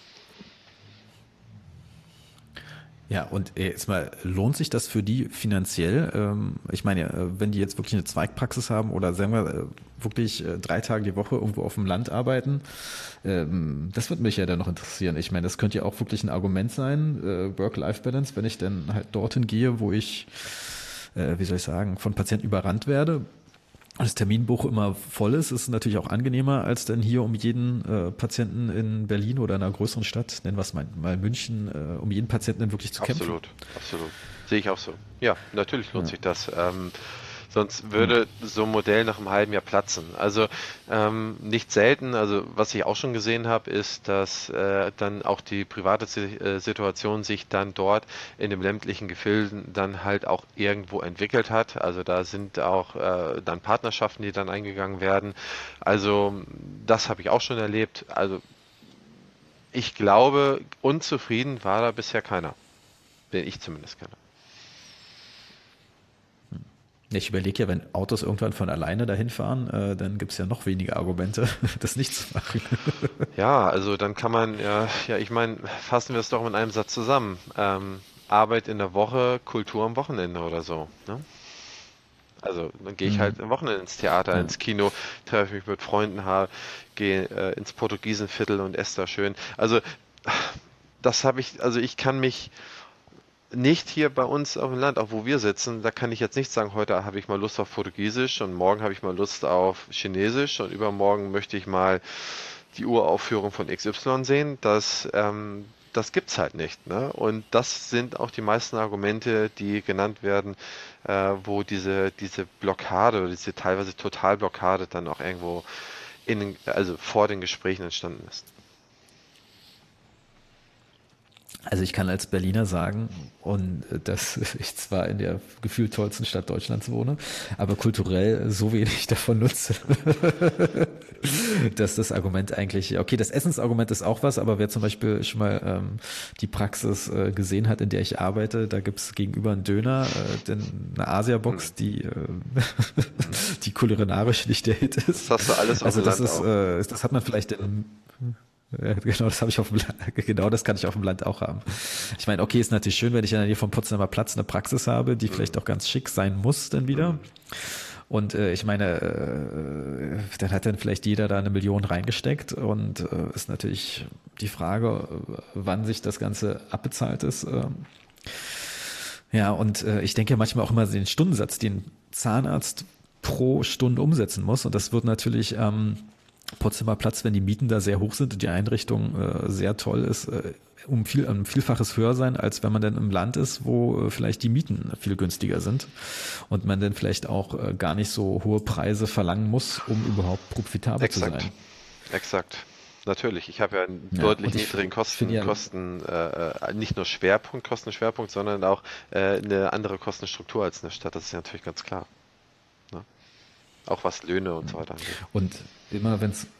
ja, und äh, jetzt mal, lohnt sich das für die finanziell? Ähm, ich meine, äh, wenn die jetzt wirklich eine Zweigpraxis haben oder sagen wir äh, wirklich äh, drei Tage die Woche irgendwo auf dem Land arbeiten, ähm, das würde mich ja dann noch interessieren. Ich meine, das könnte ja auch wirklich ein Argument sein, äh, Work-Life-Balance, wenn ich dann halt dorthin gehe, wo ich, äh, wie soll ich sagen, von Patienten überrannt werde. Das Terminbuch immer voll ist, ist natürlich auch angenehmer, als dann hier um jeden äh, Patienten in Berlin oder in einer größeren Stadt, nennen wir es mal, mal München, äh, um jeden Patienten dann wirklich zu kämpfen. Absolut, absolut. Sehe ich auch so. Ja, natürlich lohnt Ja, sich das. Ähm, sonst ja. würde so ein Modell nach einem halben Jahr platzen. Also ähm, nicht selten, also was ich auch schon gesehen habe, ist, dass äh, dann auch die private Si- äh, Situation sich dann dort in dem ländlichen Gefilden dann halt auch irgendwo entwickelt hat. Also da sind auch äh, dann Partnerschaften, die dann eingegangen werden. Also das habe ich auch schon erlebt. Also ich glaube, unzufrieden war da bisher keiner, den ich zumindest kenne. Ich überlege ja, wenn Autos irgendwann von alleine dahin fahren, äh, dann gibt es ja noch weniger Argumente, das nicht zu machen. Ja, also dann kann man, ja, ja, ich meine, fassen wir es doch in einem Satz zusammen. Ähm, Arbeit in der Woche, Kultur am Wochenende oder so. Ne? Also dann gehe ich Hm, halt am Wochenende ins Theater, ja. ins Kino, treffe mich mit Freunden, ha- gehe äh, ins Portugiesenviertel und esse da schön. Also das habe ich, also ich kann mich nicht hier bei uns auf dem Land, auch wo wir sitzen, da kann ich jetzt nicht sagen, heute habe ich mal Lust auf Portugiesisch und morgen habe ich mal Lust auf Chinesisch und übermorgen möchte ich mal die Uraufführung von X Y sehen. Das, ähm, das gibt's halt nicht. Ne? Und das sind auch die meisten Argumente, die genannt werden, äh, wo diese, diese Blockade oder diese teilweise Totalblockade dann auch irgendwo in den, also vor den Gesprächen entstanden ist. Also ich kann als Berliner sagen, und äh, dass ich zwar in der gefühlt tollsten Stadt Deutschlands wohne, aber kulturell so wenig davon nutze, dass das Argument eigentlich, okay, das Essensargument ist auch was, aber wer zum Beispiel schon mal ähm, die Praxis äh, gesehen hat, in der ich arbeite, da gibt's gegenüber einen Döner, äh, den, eine Hm. Asia-Box, die, äh, die kulinarisch nicht der Hit Das ist. hast du alles auf Also dem das Land ist, auch. äh, das hat man vielleicht in ja, genau, das habe ich auf dem Land, genau das kann ich auf dem Land auch haben. Ich meine, okay, ist natürlich schön, wenn ich in der Nähe vom Potsdamer Platz eine Praxis habe, die Hm. vielleicht auch ganz schick sein muss dann wieder. Hm. Und äh, ich meine, äh, dann hat dann vielleicht jeder da eine Million reingesteckt und äh, ist natürlich die Frage, äh, wann sich das Ganze abbezahlt ist. Äh. Ja, und äh, ich denke manchmal auch immer den Stundensatz, den Zahnarzt pro Stunde umsetzen muss. Und das wird natürlich ähm, Potsdamer Platz, wenn die Mieten da sehr hoch sind und die Einrichtung äh, sehr toll ist, äh, um viel, um Vielfaches höher sein, als wenn man dann im Land ist, wo äh, vielleicht die Mieten viel günstiger sind und man dann vielleicht auch äh, gar nicht so hohe Preise verlangen muss, um überhaupt profitabel zu Exakt, sein. exakt. Natürlich, ich habe ja einen Ja, deutlich und ich, niedrigen ich finde Kosten, ja, Kosten, äh, äh, nicht nur Schwerpunkt, Kostenschwerpunkt, sondern auch äh, eine andere Kostenstruktur als eine Stadt. Das ist ja natürlich ganz klar. Ne? Auch was Löhne und so weiter angeht. und immer wenn es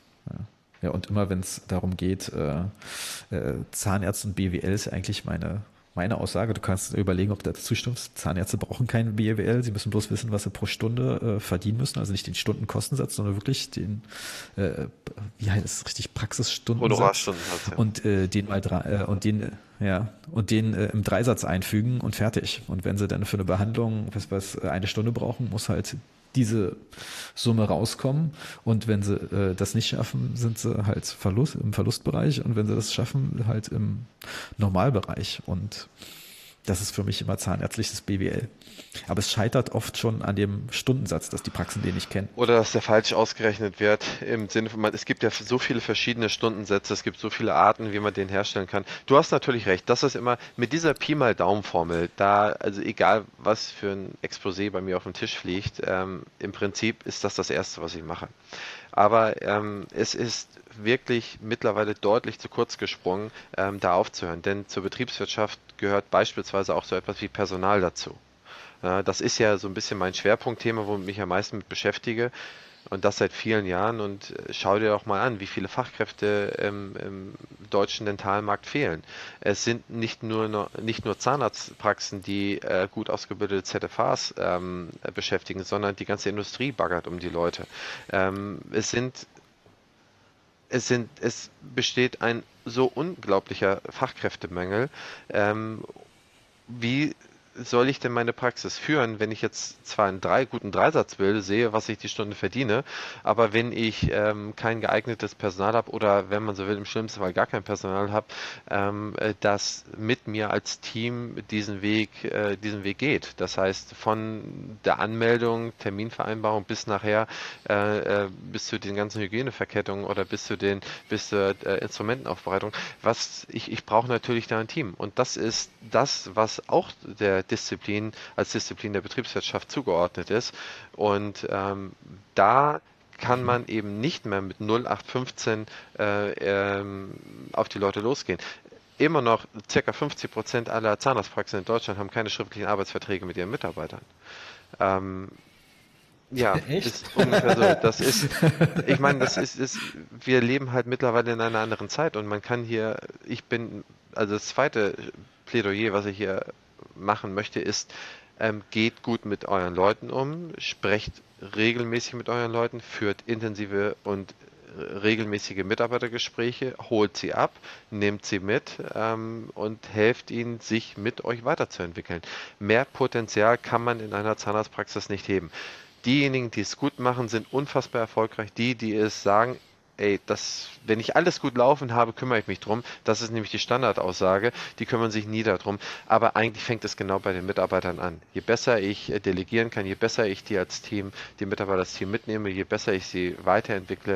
ja, und immer wenn es darum geht, äh, äh, Zahnärzte und B W L ist eigentlich meine, meine Aussage. Du kannst überlegen, ob du dazu zustimmst. Zahnärzte brauchen kein B W L. Sie müssen bloß wissen, was sie pro Stunde äh, verdienen müssen. Also nicht den Stundenkostensatz, sondern wirklich den, äh, wie heißt es richtig, Praxisstundensatz. Honorarstundensatz, ja. Und äh, den mal drei, äh, und den, äh, ja, und den äh, im Dreisatz einfügen und fertig. Und wenn sie dann für eine Behandlung, was, was, äh, eine Stunde brauchen, muss halt diese Summe rauskommen. Und wenn sie äh, das nicht schaffen, sind sie halt Verlust, im Verlustbereich. Und wenn sie das schaffen, halt im Normalbereich. Und das ist für mich immer zahnärztliches B W L. Aber es scheitert oft schon an dem Stundensatz, dass die Praxen den nicht kennen. Oder dass der falsch ausgerechnet wird, im Sinne von, man, es gibt ja so viele verschiedene Stundensätze, es gibt so viele Arten, wie man den herstellen kann. Du hast natürlich recht, das ist immer mit dieser Pi mal Daumen-Formel, da, also egal was für ein Exposé bei mir auf dem Tisch fliegt, ähm, im Prinzip ist das das Erste, was ich mache. Aber ähm, es ist wirklich mittlerweile deutlich zu kurz gesprungen, ähm, da aufzuhören, denn zur Betriebswirtschaft gehört beispielsweise auch so etwas wie Personal dazu. Ja, das ist ja so ein bisschen mein Schwerpunktthema, womit ich mich am meisten mit beschäftige und das seit vielen Jahren. Und äh, schau dir doch mal an, wie viele Fachkräfte im, im deutschen Dentalmarkt fehlen. Es sind nicht nur, noch- nicht nur Zahnarztpraxen, die äh, gut ausgebildete Z F As ähm, beschäftigen, sondern die ganze Industrie baggert um die Leute. Ähm, es sind, es sind, es besteht ein so unglaublicher Fachkräftemangel. Ähm, wie soll ich denn meine Praxis führen, wenn ich jetzt zwar einen drei, guten Dreisatz will, sehe, was ich die Stunde verdiene, aber wenn ich ähm, kein geeignetes Personal habe oder wenn man so will, im schlimmsten Fall gar kein Personal habe, ähm, äh, das mit mir als Team diesen Weg, äh, diesen Weg geht. Das heißt, von der Anmeldung, Terminvereinbarung bis nachher, äh, äh, bis zu den ganzen Hygieneverkettungen oder bis zu den, bis zur äh, Instrumentenaufbereitung. Was ich, ich brauche natürlich da ein Team. Und das ist das, was auch der Disziplin als Disziplin der Betriebswirtschaft zugeordnet ist. Und ähm, da kann man eben nicht mehr mit null acht fünfzehn äh, ähm, auf die Leute losgehen. Immer noch ca. fünfzig Prozent aller Zahnarztpraxen in Deutschland haben keine schriftlichen Arbeitsverträge mit ihren Mitarbeitern. Ähm, ja, Echt? ist ungefähr so. Das ist, ich meine, das ist, ist, wir leben halt mittlerweile in einer anderen Zeit und man kann hier, ich bin, also das zweite Plädoyer, was ich hier machen möchte, ist, ähm, geht gut mit euren Leuten um, sprecht regelmäßig mit euren Leuten, führt intensive und regelmäßige Mitarbeitergespräche, holt sie ab, nehmt sie mit ähm, und helft ihnen, sich mit euch weiterzuentwickeln. Mehr Potenzial kann man in einer Zahnarztpraxis nicht heben. Diejenigen, die es gut machen, sind unfassbar erfolgreich. Die, die es sagen, ey, das, wenn ich alles gut laufen habe, kümmere ich mich drum. Das ist nämlich die Standardaussage. Die kümmern sich nie darum. Aber eigentlich fängt es genau bei den Mitarbeitern an. Je besser ich äh, delegieren kann, je besser ich die als Team, die Mitarbeiter als Team mitnehme, je besser ich sie weiterentwickle,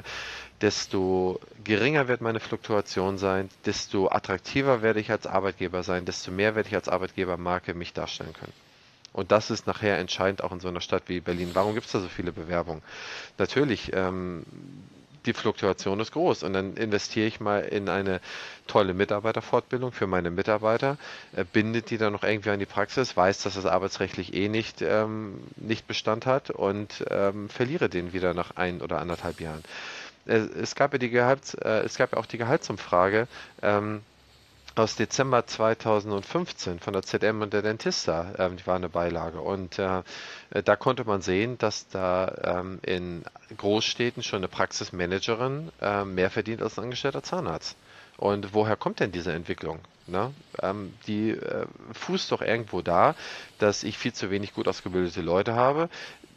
desto geringer wird meine Fluktuation sein, desto attraktiver werde ich als Arbeitgeber sein, desto mehr werde ich als Arbeitgebermarke mich darstellen können. Und das ist nachher entscheidend auch in so einer Stadt wie Berlin. Warum gibt es da so viele Bewerbungen? Natürlich, ähm, die Fluktuation ist groß und dann investiere ich mal in eine tolle Mitarbeiterfortbildung für meine Mitarbeiter, äh, bindet die dann noch irgendwie an die Praxis, weiß, dass das arbeitsrechtlich eh nicht, ähm, nicht Bestand hat und ähm, verliere den wieder nach ein oder anderthalb Jahren. Äh, es gab ja die Gehalts, äh, es gab ja auch die Gehaltsumfrage, ähm, aus Dezember zweitausendfünfzehn von der Z M und der Dentista, ähm, die war eine Beilage. Und äh, äh, da konnte man sehen, dass da ähm, in Großstädten schon eine Praxismanagerin äh, mehr verdient als ein angestellter Zahnarzt. Und woher kommt denn diese Entwicklung? Ne? Ähm, die äh, fußt doch irgendwo da, dass ich viel zu wenig gut ausgebildete Leute habe,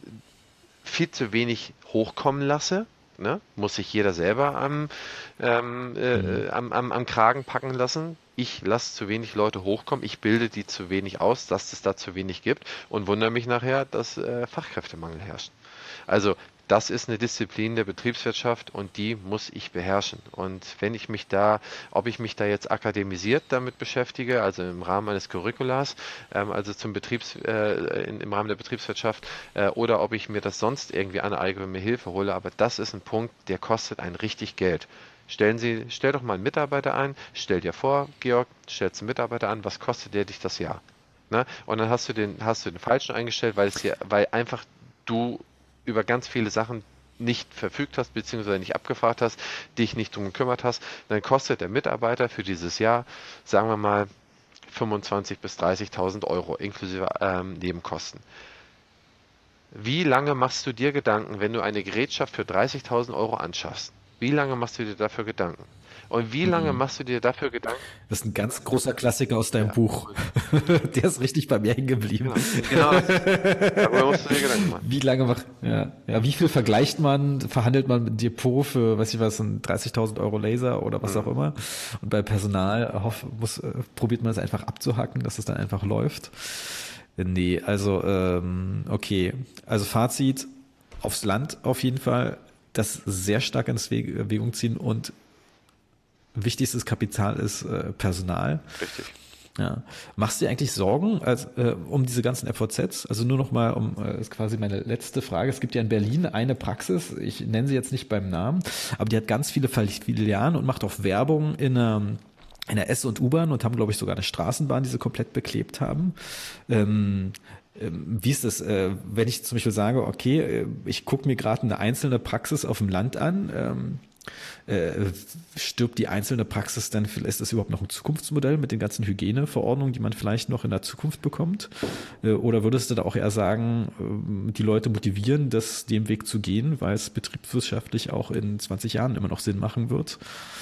viel zu wenig hochkommen lasse. Ne? Muss sich jeder selber am, ähm, Mhm. äh, am, am, am Kragen packen lassen. Ich lasse zu wenig Leute hochkommen, ich bilde die zu wenig aus, dass es da zu wenig gibt und wundere mich nachher, dass äh, Fachkräftemangel herrscht. Also das ist eine Disziplin der Betriebswirtschaft und die muss ich beherrschen. Und wenn ich mich da, ob ich mich da jetzt akademisiert damit beschäftige, also im Rahmen eines Curriculars, ähm, also zum Betriebs, äh, in, im Rahmen der Betriebswirtschaft, äh, oder ob ich mir das sonst irgendwie aneigne, mir Hilfe hole, aber das ist ein Punkt, der kostet einen richtig Geld. Stellen Sie, stell doch mal einen Mitarbeiter ein, stell dir vor, Georg, stellst einen Mitarbeiter an, was kostet der dich das Jahr? Ne? Und dann hast du den, hast du den falschen eingestellt, weil es hier, weil einfach du über ganz viele Sachen nicht verfügt hast, beziehungsweise nicht abgefragt hast, dich nicht drum gekümmert hast, dann kostet der Mitarbeiter für dieses Jahr, sagen wir mal, fünfundzwanzigtausend bis dreißigtausend Euro inklusive ähm, Nebenkosten. Wie lange machst du dir Gedanken, wenn du eine Gerätschaft für dreißigtausend Euro anschaffst? Wie lange machst du dir dafür Gedanken? Und wie lange Mhm. machst du dir dafür Gedanken? Das ist ein ganz großer Klassiker aus deinem Ja, Buch. und Der ist richtig bei mir hängen geblieben. genau, genau das, darüber musst du dir Gedanken machen. Wie lange macht, ja, ja, wie viel vergleicht man, verhandelt man mit Depot für, weiß ich was, ein dreißigtausend Euro Laser oder was auch Mhm. immer? Und bei Personal hoff, muss, äh, probiert man es einfach abzuhacken, dass es dann einfach läuft. Nee, also, ähm, okay. Also Fazit, aufs Land auf jeden Fall, das sehr stark ins Weg- Erwägung ziehen und wichtigstes Kapital ist äh, Personal. Richtig. Ja. Machst du dir eigentlich Sorgen als, äh, um diese ganzen F V Zs? Also nur noch mal, um, äh, ist quasi meine letzte Frage. Es gibt ja in Berlin eine Praxis, ich nenne sie jetzt nicht beim Namen, aber die hat ganz viele Filialen und macht auch Werbung in einer, in der S- und U-Bahn und haben, glaube ich, sogar eine Straßenbahn, die sie komplett beklebt haben. Ähm, ähm, Wie ist das, äh, wenn ich zum Beispiel sage, okay, äh, ich gucke mir gerade eine einzelne Praxis auf dem Land an, ähm, äh, stirbt die einzelne Praxis dann, ist das überhaupt noch ein Zukunftsmodell mit den ganzen Hygieneverordnungen, die man vielleicht noch in der Zukunft bekommt? Äh, oder würdest du da auch eher sagen, ähm, die Leute motivieren, das dem Weg zu gehen, weil es betriebswirtschaftlich auch in zwanzig Jahren immer noch Sinn machen wird?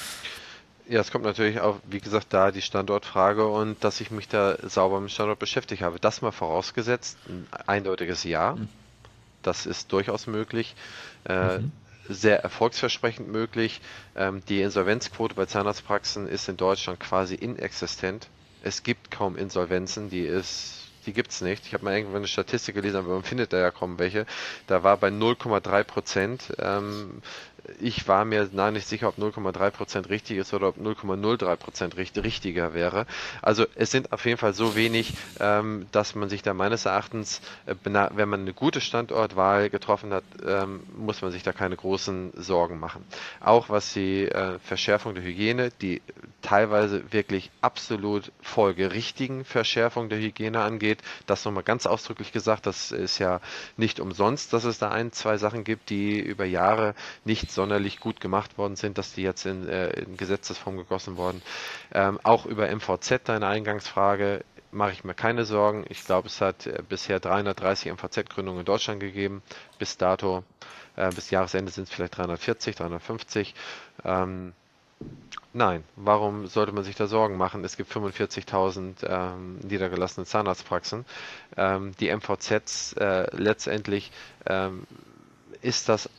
Ja, es kommt natürlich auch, wie gesagt, da die Standortfrage und dass ich mich da sauber mit dem Standort beschäftigt habe. Das mal vorausgesetzt, ein eindeutiges Ja, das ist durchaus möglich, äh, Mhm. sehr erfolgsversprechend möglich. Ähm, die Insolvenzquote bei Zahnarztpraxen ist in Deutschland quasi inexistent. Es gibt kaum Insolvenzen, die ist, die gibt's nicht. Ich habe mal irgendwann eine Statistik gelesen, aber man findet da ja kaum welche. Da war bei null Komma drei Prozent. Ähm, ich war mir nah nicht sicher, ob null Komma drei Prozent richtig ist oder ob null Komma null drei Prozent richt richtiger wäre. Also es sind auf jeden Fall so wenig, ähm, dass man sich da meines Erachtens, äh, bena- wenn man eine gute Standortwahl getroffen hat, ähm, muss man sich da keine großen Sorgen machen. Auch was die äh, Verschärfung der Hygiene, die teilweise wirklich absolut folgerichtigen Verschärfung der Hygiene angeht, das nochmal ganz ausdrücklich gesagt, das ist ja nicht umsonst, dass es da ein, zwei Sachen gibt, die über Jahre nicht sonderlich gut gemacht worden sind, dass die jetzt in, äh, in Gesetzesform gegossen wurden. Ähm, auch über M V Z, deine Eingangsfrage, mache ich mir keine Sorgen. Ich glaube, es hat äh, bisher dreihundertdreißig M V Z-Gründungen in Deutschland gegeben, bis dato. Äh, bis Jahresende sind es vielleicht dreihundertvierzig, dreihundertfünfzig. Ähm, Nein, warum sollte man sich da Sorgen machen? Es gibt fünfundvierzigtausend ähm, niedergelassene Zahnarztpraxen. Ähm, die M V Zs äh, letztendlich ähm, ist das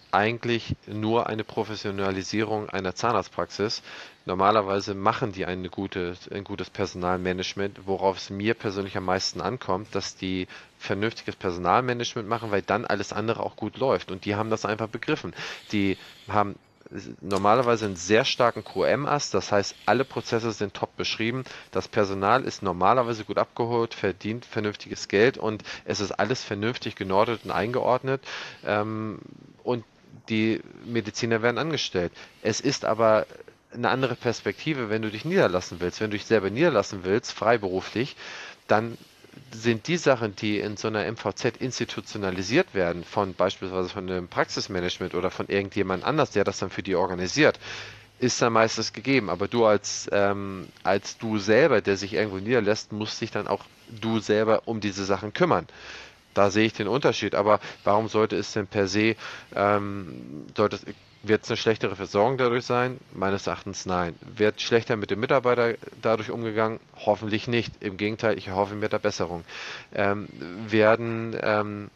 eigentlich nur eine Professionalisierung einer Zahnarztpraxis. Normalerweise machen die eine gute, ein gutes Personalmanagement, worauf es mir persönlich am meisten ankommt, dass die vernünftiges Personalmanagement machen, weil dann alles andere auch gut läuft. Und die haben das einfach begriffen. Die haben normalerweise einen sehr starken Q M-Ast, das heißt, alle Prozesse sind top beschrieben, das Personal ist normalerweise gut abgeholt, verdient vernünftiges Geld und es ist alles vernünftig genordet und eingeordnet, ähm, und die Mediziner werden angestellt. Es ist aber eine andere Perspektive, wenn du dich niederlassen willst. Wenn du dich selber niederlassen willst, freiberuflich, dann sind die Sachen, die in so einer M V Z institutionalisiert werden, von beispielsweise von einem Praxismanagement oder von irgendjemand anders, der das dann für die organisiert, ist dann meistens gegeben. Aber du als, ähm, als du selber, der sich irgendwo niederlässt, musst dich dann auch du selber um diese Sachen kümmern. Da sehe ich den Unterschied. Aber warum sollte es denn per se, ähm, sollte es, wird es eine schlechtere Versorgung dadurch sein? Meines Erachtens nein. Wird schlechter mit dem Mitarbeiter dadurch umgegangen? Hoffentlich nicht. Im Gegenteil, ich hoffe mir da Besserung. Ähm, werden ähm,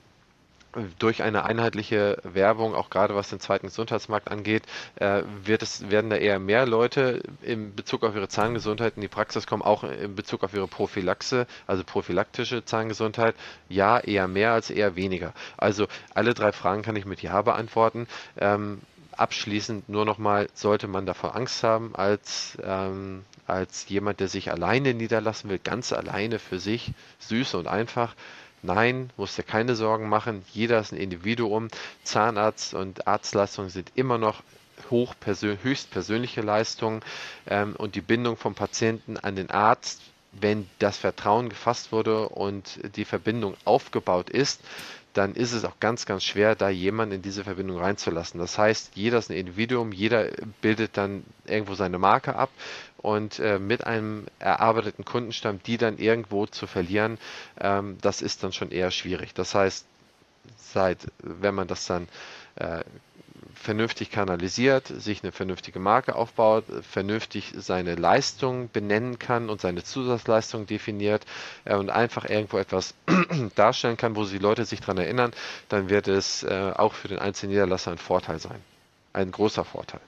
durch eine einheitliche Werbung, auch gerade was den zweiten Gesundheitsmarkt angeht, äh, wird es, werden da eher mehr Leute in Bezug auf ihre Zahngesundheit in die Praxis kommen, auch in Bezug auf ihre Prophylaxe, also prophylaktische Zahngesundheit. Ja, eher mehr als eher weniger. Also alle drei Fragen kann ich mit Ja beantworten. Ähm, abschließend nur nochmal, sollte man davor Angst haben, als, ähm, als jemand, der sich alleine niederlassen will, ganz alleine für sich, süß und einfach. Nein, musst dir keine Sorgen machen. Jeder ist ein Individuum. Zahnarzt und Arztleistungen sind immer noch hoch persö höchst persönliche Leistungen, ähm, und die Bindung vom Patienten an den Arzt, wenn das Vertrauen gefasst wurde und die Verbindung aufgebaut ist, dann ist es auch ganz, ganz schwer, da jemanden in diese Verbindung reinzulassen. Das heißt, jeder ist ein Individuum, jeder bildet dann irgendwo seine Marke ab und äh, mit einem erarbeiteten Kundenstamm, die dann irgendwo zu verlieren, ähm, das ist dann schon eher schwierig. Das heißt, seit, wenn man das dann äh, vernünftig kanalisiert, sich eine vernünftige Marke aufbaut, vernünftig seine Leistung benennen kann und seine Zusatzleistung definiert, äh, und einfach irgendwo etwas darstellen kann, wo die Leute sich daran erinnern, dann wird es äh, auch für den einzelnen Niederlasser ein Vorteil sein. Ein großer Vorteil.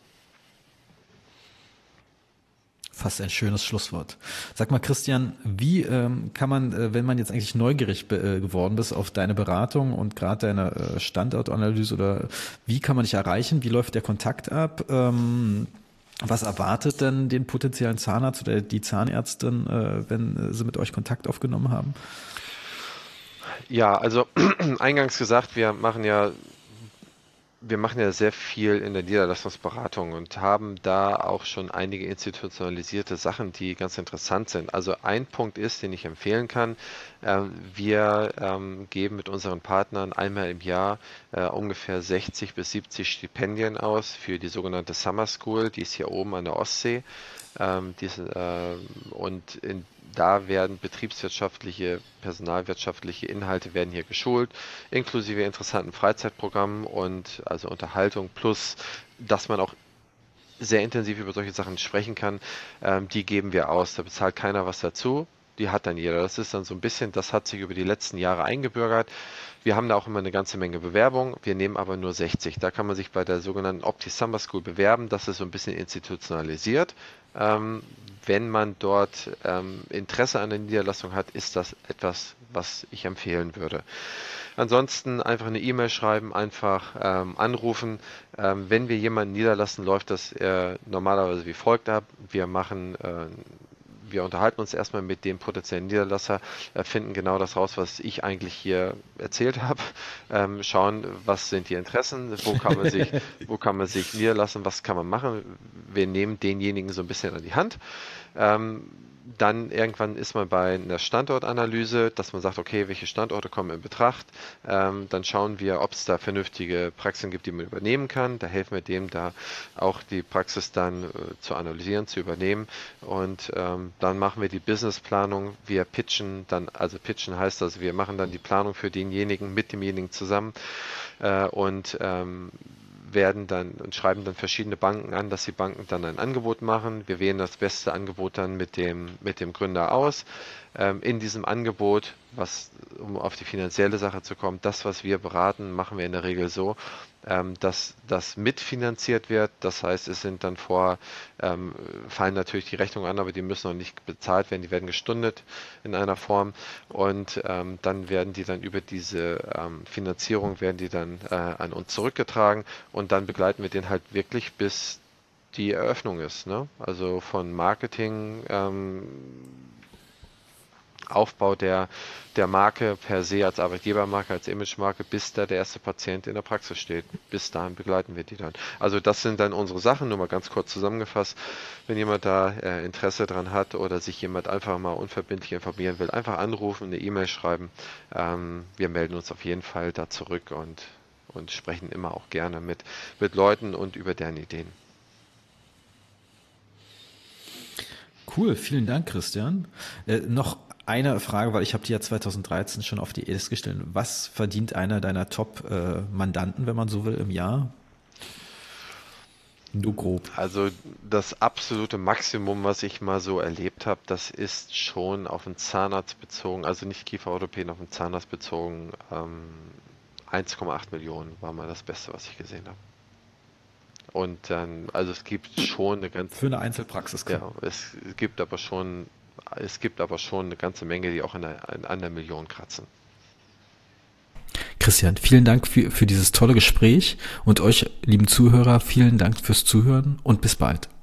Fast ein schönes Schlusswort. Sag mal, Christian, wie ähm, kann man, äh, wenn man jetzt eigentlich neugierig äh, geworden bist auf deine Beratung und gerade deine äh, Standortanalyse, oder wie kann man dich erreichen? Wie läuft der Kontakt ab? Ähm, was erwartet denn den potenziellen Zahnarzt oder die Zahnärztin, äh, wenn sie mit euch Kontakt aufgenommen haben? Ja, also eingangs gesagt, wir machen ja Wir machen ja sehr viel in der Niederlassungsberatung und haben da auch schon einige institutionalisierte Sachen, die ganz interessant sind. Also ein Punkt ist, den ich empfehlen kann, ähm, wir ähm, geben mit unseren Partnern einmal im Jahr äh, ungefähr sechzig bis siebzig Stipendien aus für die sogenannte Summer School, die ist hier oben an der Ostsee. Ähm, diese, äh, und in, da werden betriebswirtschaftliche, personalwirtschaftliche Inhalte werden hier geschult, inklusive interessanten Freizeitprogrammen und also Unterhaltung, plus dass man auch sehr intensiv über solche Sachen sprechen kann. Ähm, die geben wir aus. Da bezahlt keiner was dazu. Die hat dann jeder. Das ist dann so ein bisschen, das hat sich über die letzten Jahre eingebürgert. Wir haben da auch immer eine ganze Menge Bewerbungen. Wir nehmen aber nur sechzig. Da kann man sich bei der sogenannten Opti Summer School bewerben. Das ist so ein bisschen institutionalisiert. Ähm, wenn man dort ähm, Interesse an der Niederlassung hat, ist das etwas, was ich empfehlen würde. Ansonsten einfach eine E-Mail schreiben, einfach ähm, anrufen. Ähm, wenn wir jemanden niederlassen, läuft das äh, normalerweise wie folgt ab. Wir machen äh, wir unterhalten uns erstmal mit dem potenziellen Niederlasser, äh, finden genau das raus, was ich eigentlich hier erzählt habe, ähm, schauen, was sind die Interessen, wo kann man sich, wo kann man sich niederlassen, was kann man machen. Wir nehmen denjenigen so ein bisschen an die Hand. Ähm, Dann irgendwann ist man bei einer Standortanalyse, dass man sagt, okay, welche Standorte kommen in Betracht. Ähm, dann schauen wir, ob es da vernünftige Praxen gibt, die man übernehmen kann. Da helfen wir dem, da auch die Praxis dann äh, zu analysieren, zu übernehmen. Und ähm, dann machen wir die Businessplanung. Wir pitchen dann, also pitchen heißt also, wir machen dann die Planung für denjenigen mit demjenigen zusammen. Äh, und ähm, werden dann und schreiben dann verschiedene Banken an, dass die Banken dann ein Angebot machen. Wir wählen das beste Angebot dann mit dem, mit dem Gründer aus. Ähm, in diesem Angebot was, um auf die finanzielle Sache zu kommen, das, was wir beraten, machen wir in der Regel so, ähm, dass das mitfinanziert wird. Das heißt, es sind dann vor, ähm, fallen natürlich die Rechnungen an, aber die müssen noch nicht bezahlt werden, die werden gestundet in einer Form und ähm, dann werden die dann über diese ähm, Finanzierung, werden die dann äh, an uns zurückgetragen und dann begleiten wir den halt wirklich bis die Eröffnung ist, ne? Also von Marketing, ähm, Aufbau der, der Marke per se als Arbeitgebermarke, als Imagemarke, bis da der erste Patient in der Praxis steht. Bis dahin begleiten wir die dann. Also das sind dann unsere Sachen, nur mal ganz kurz zusammengefasst. Wenn jemand da äh, Interesse dran hat oder sich jemand einfach mal unverbindlich informieren will, einfach anrufen, eine E-Mail schreiben. Ähm, wir melden uns auf jeden Fall da zurück und, und sprechen immer auch gerne mit, mit Leuten und über deren Ideen. Cool, vielen Dank, Christian. Äh, noch eine Frage, weil ich habe die ja zweitausenddreizehn schon auf die Liste gestellt. Was verdient einer deiner Top-Mandanten, wenn man so will, im Jahr? Nur grob. Also das absolute Maximum, was ich mal so erlebt habe, das ist schon auf den Zahnarzt bezogen, also nicht Kieferorthopäden, auf den Zahnarzt bezogen. Ähm, eins Komma acht Millionen war mal das Beste, was ich gesehen habe. Und dann, also es gibt schon eine ganze, Für eine Einzelpraxis. ja, es gibt aber schon, es gibt aber schon eine ganze Menge, die auch in der, in, an der Million kratzen. Christian, vielen Dank für, für dieses tolle Gespräch und euch, lieben Zuhörer, vielen Dank fürs Zuhören und bis bald.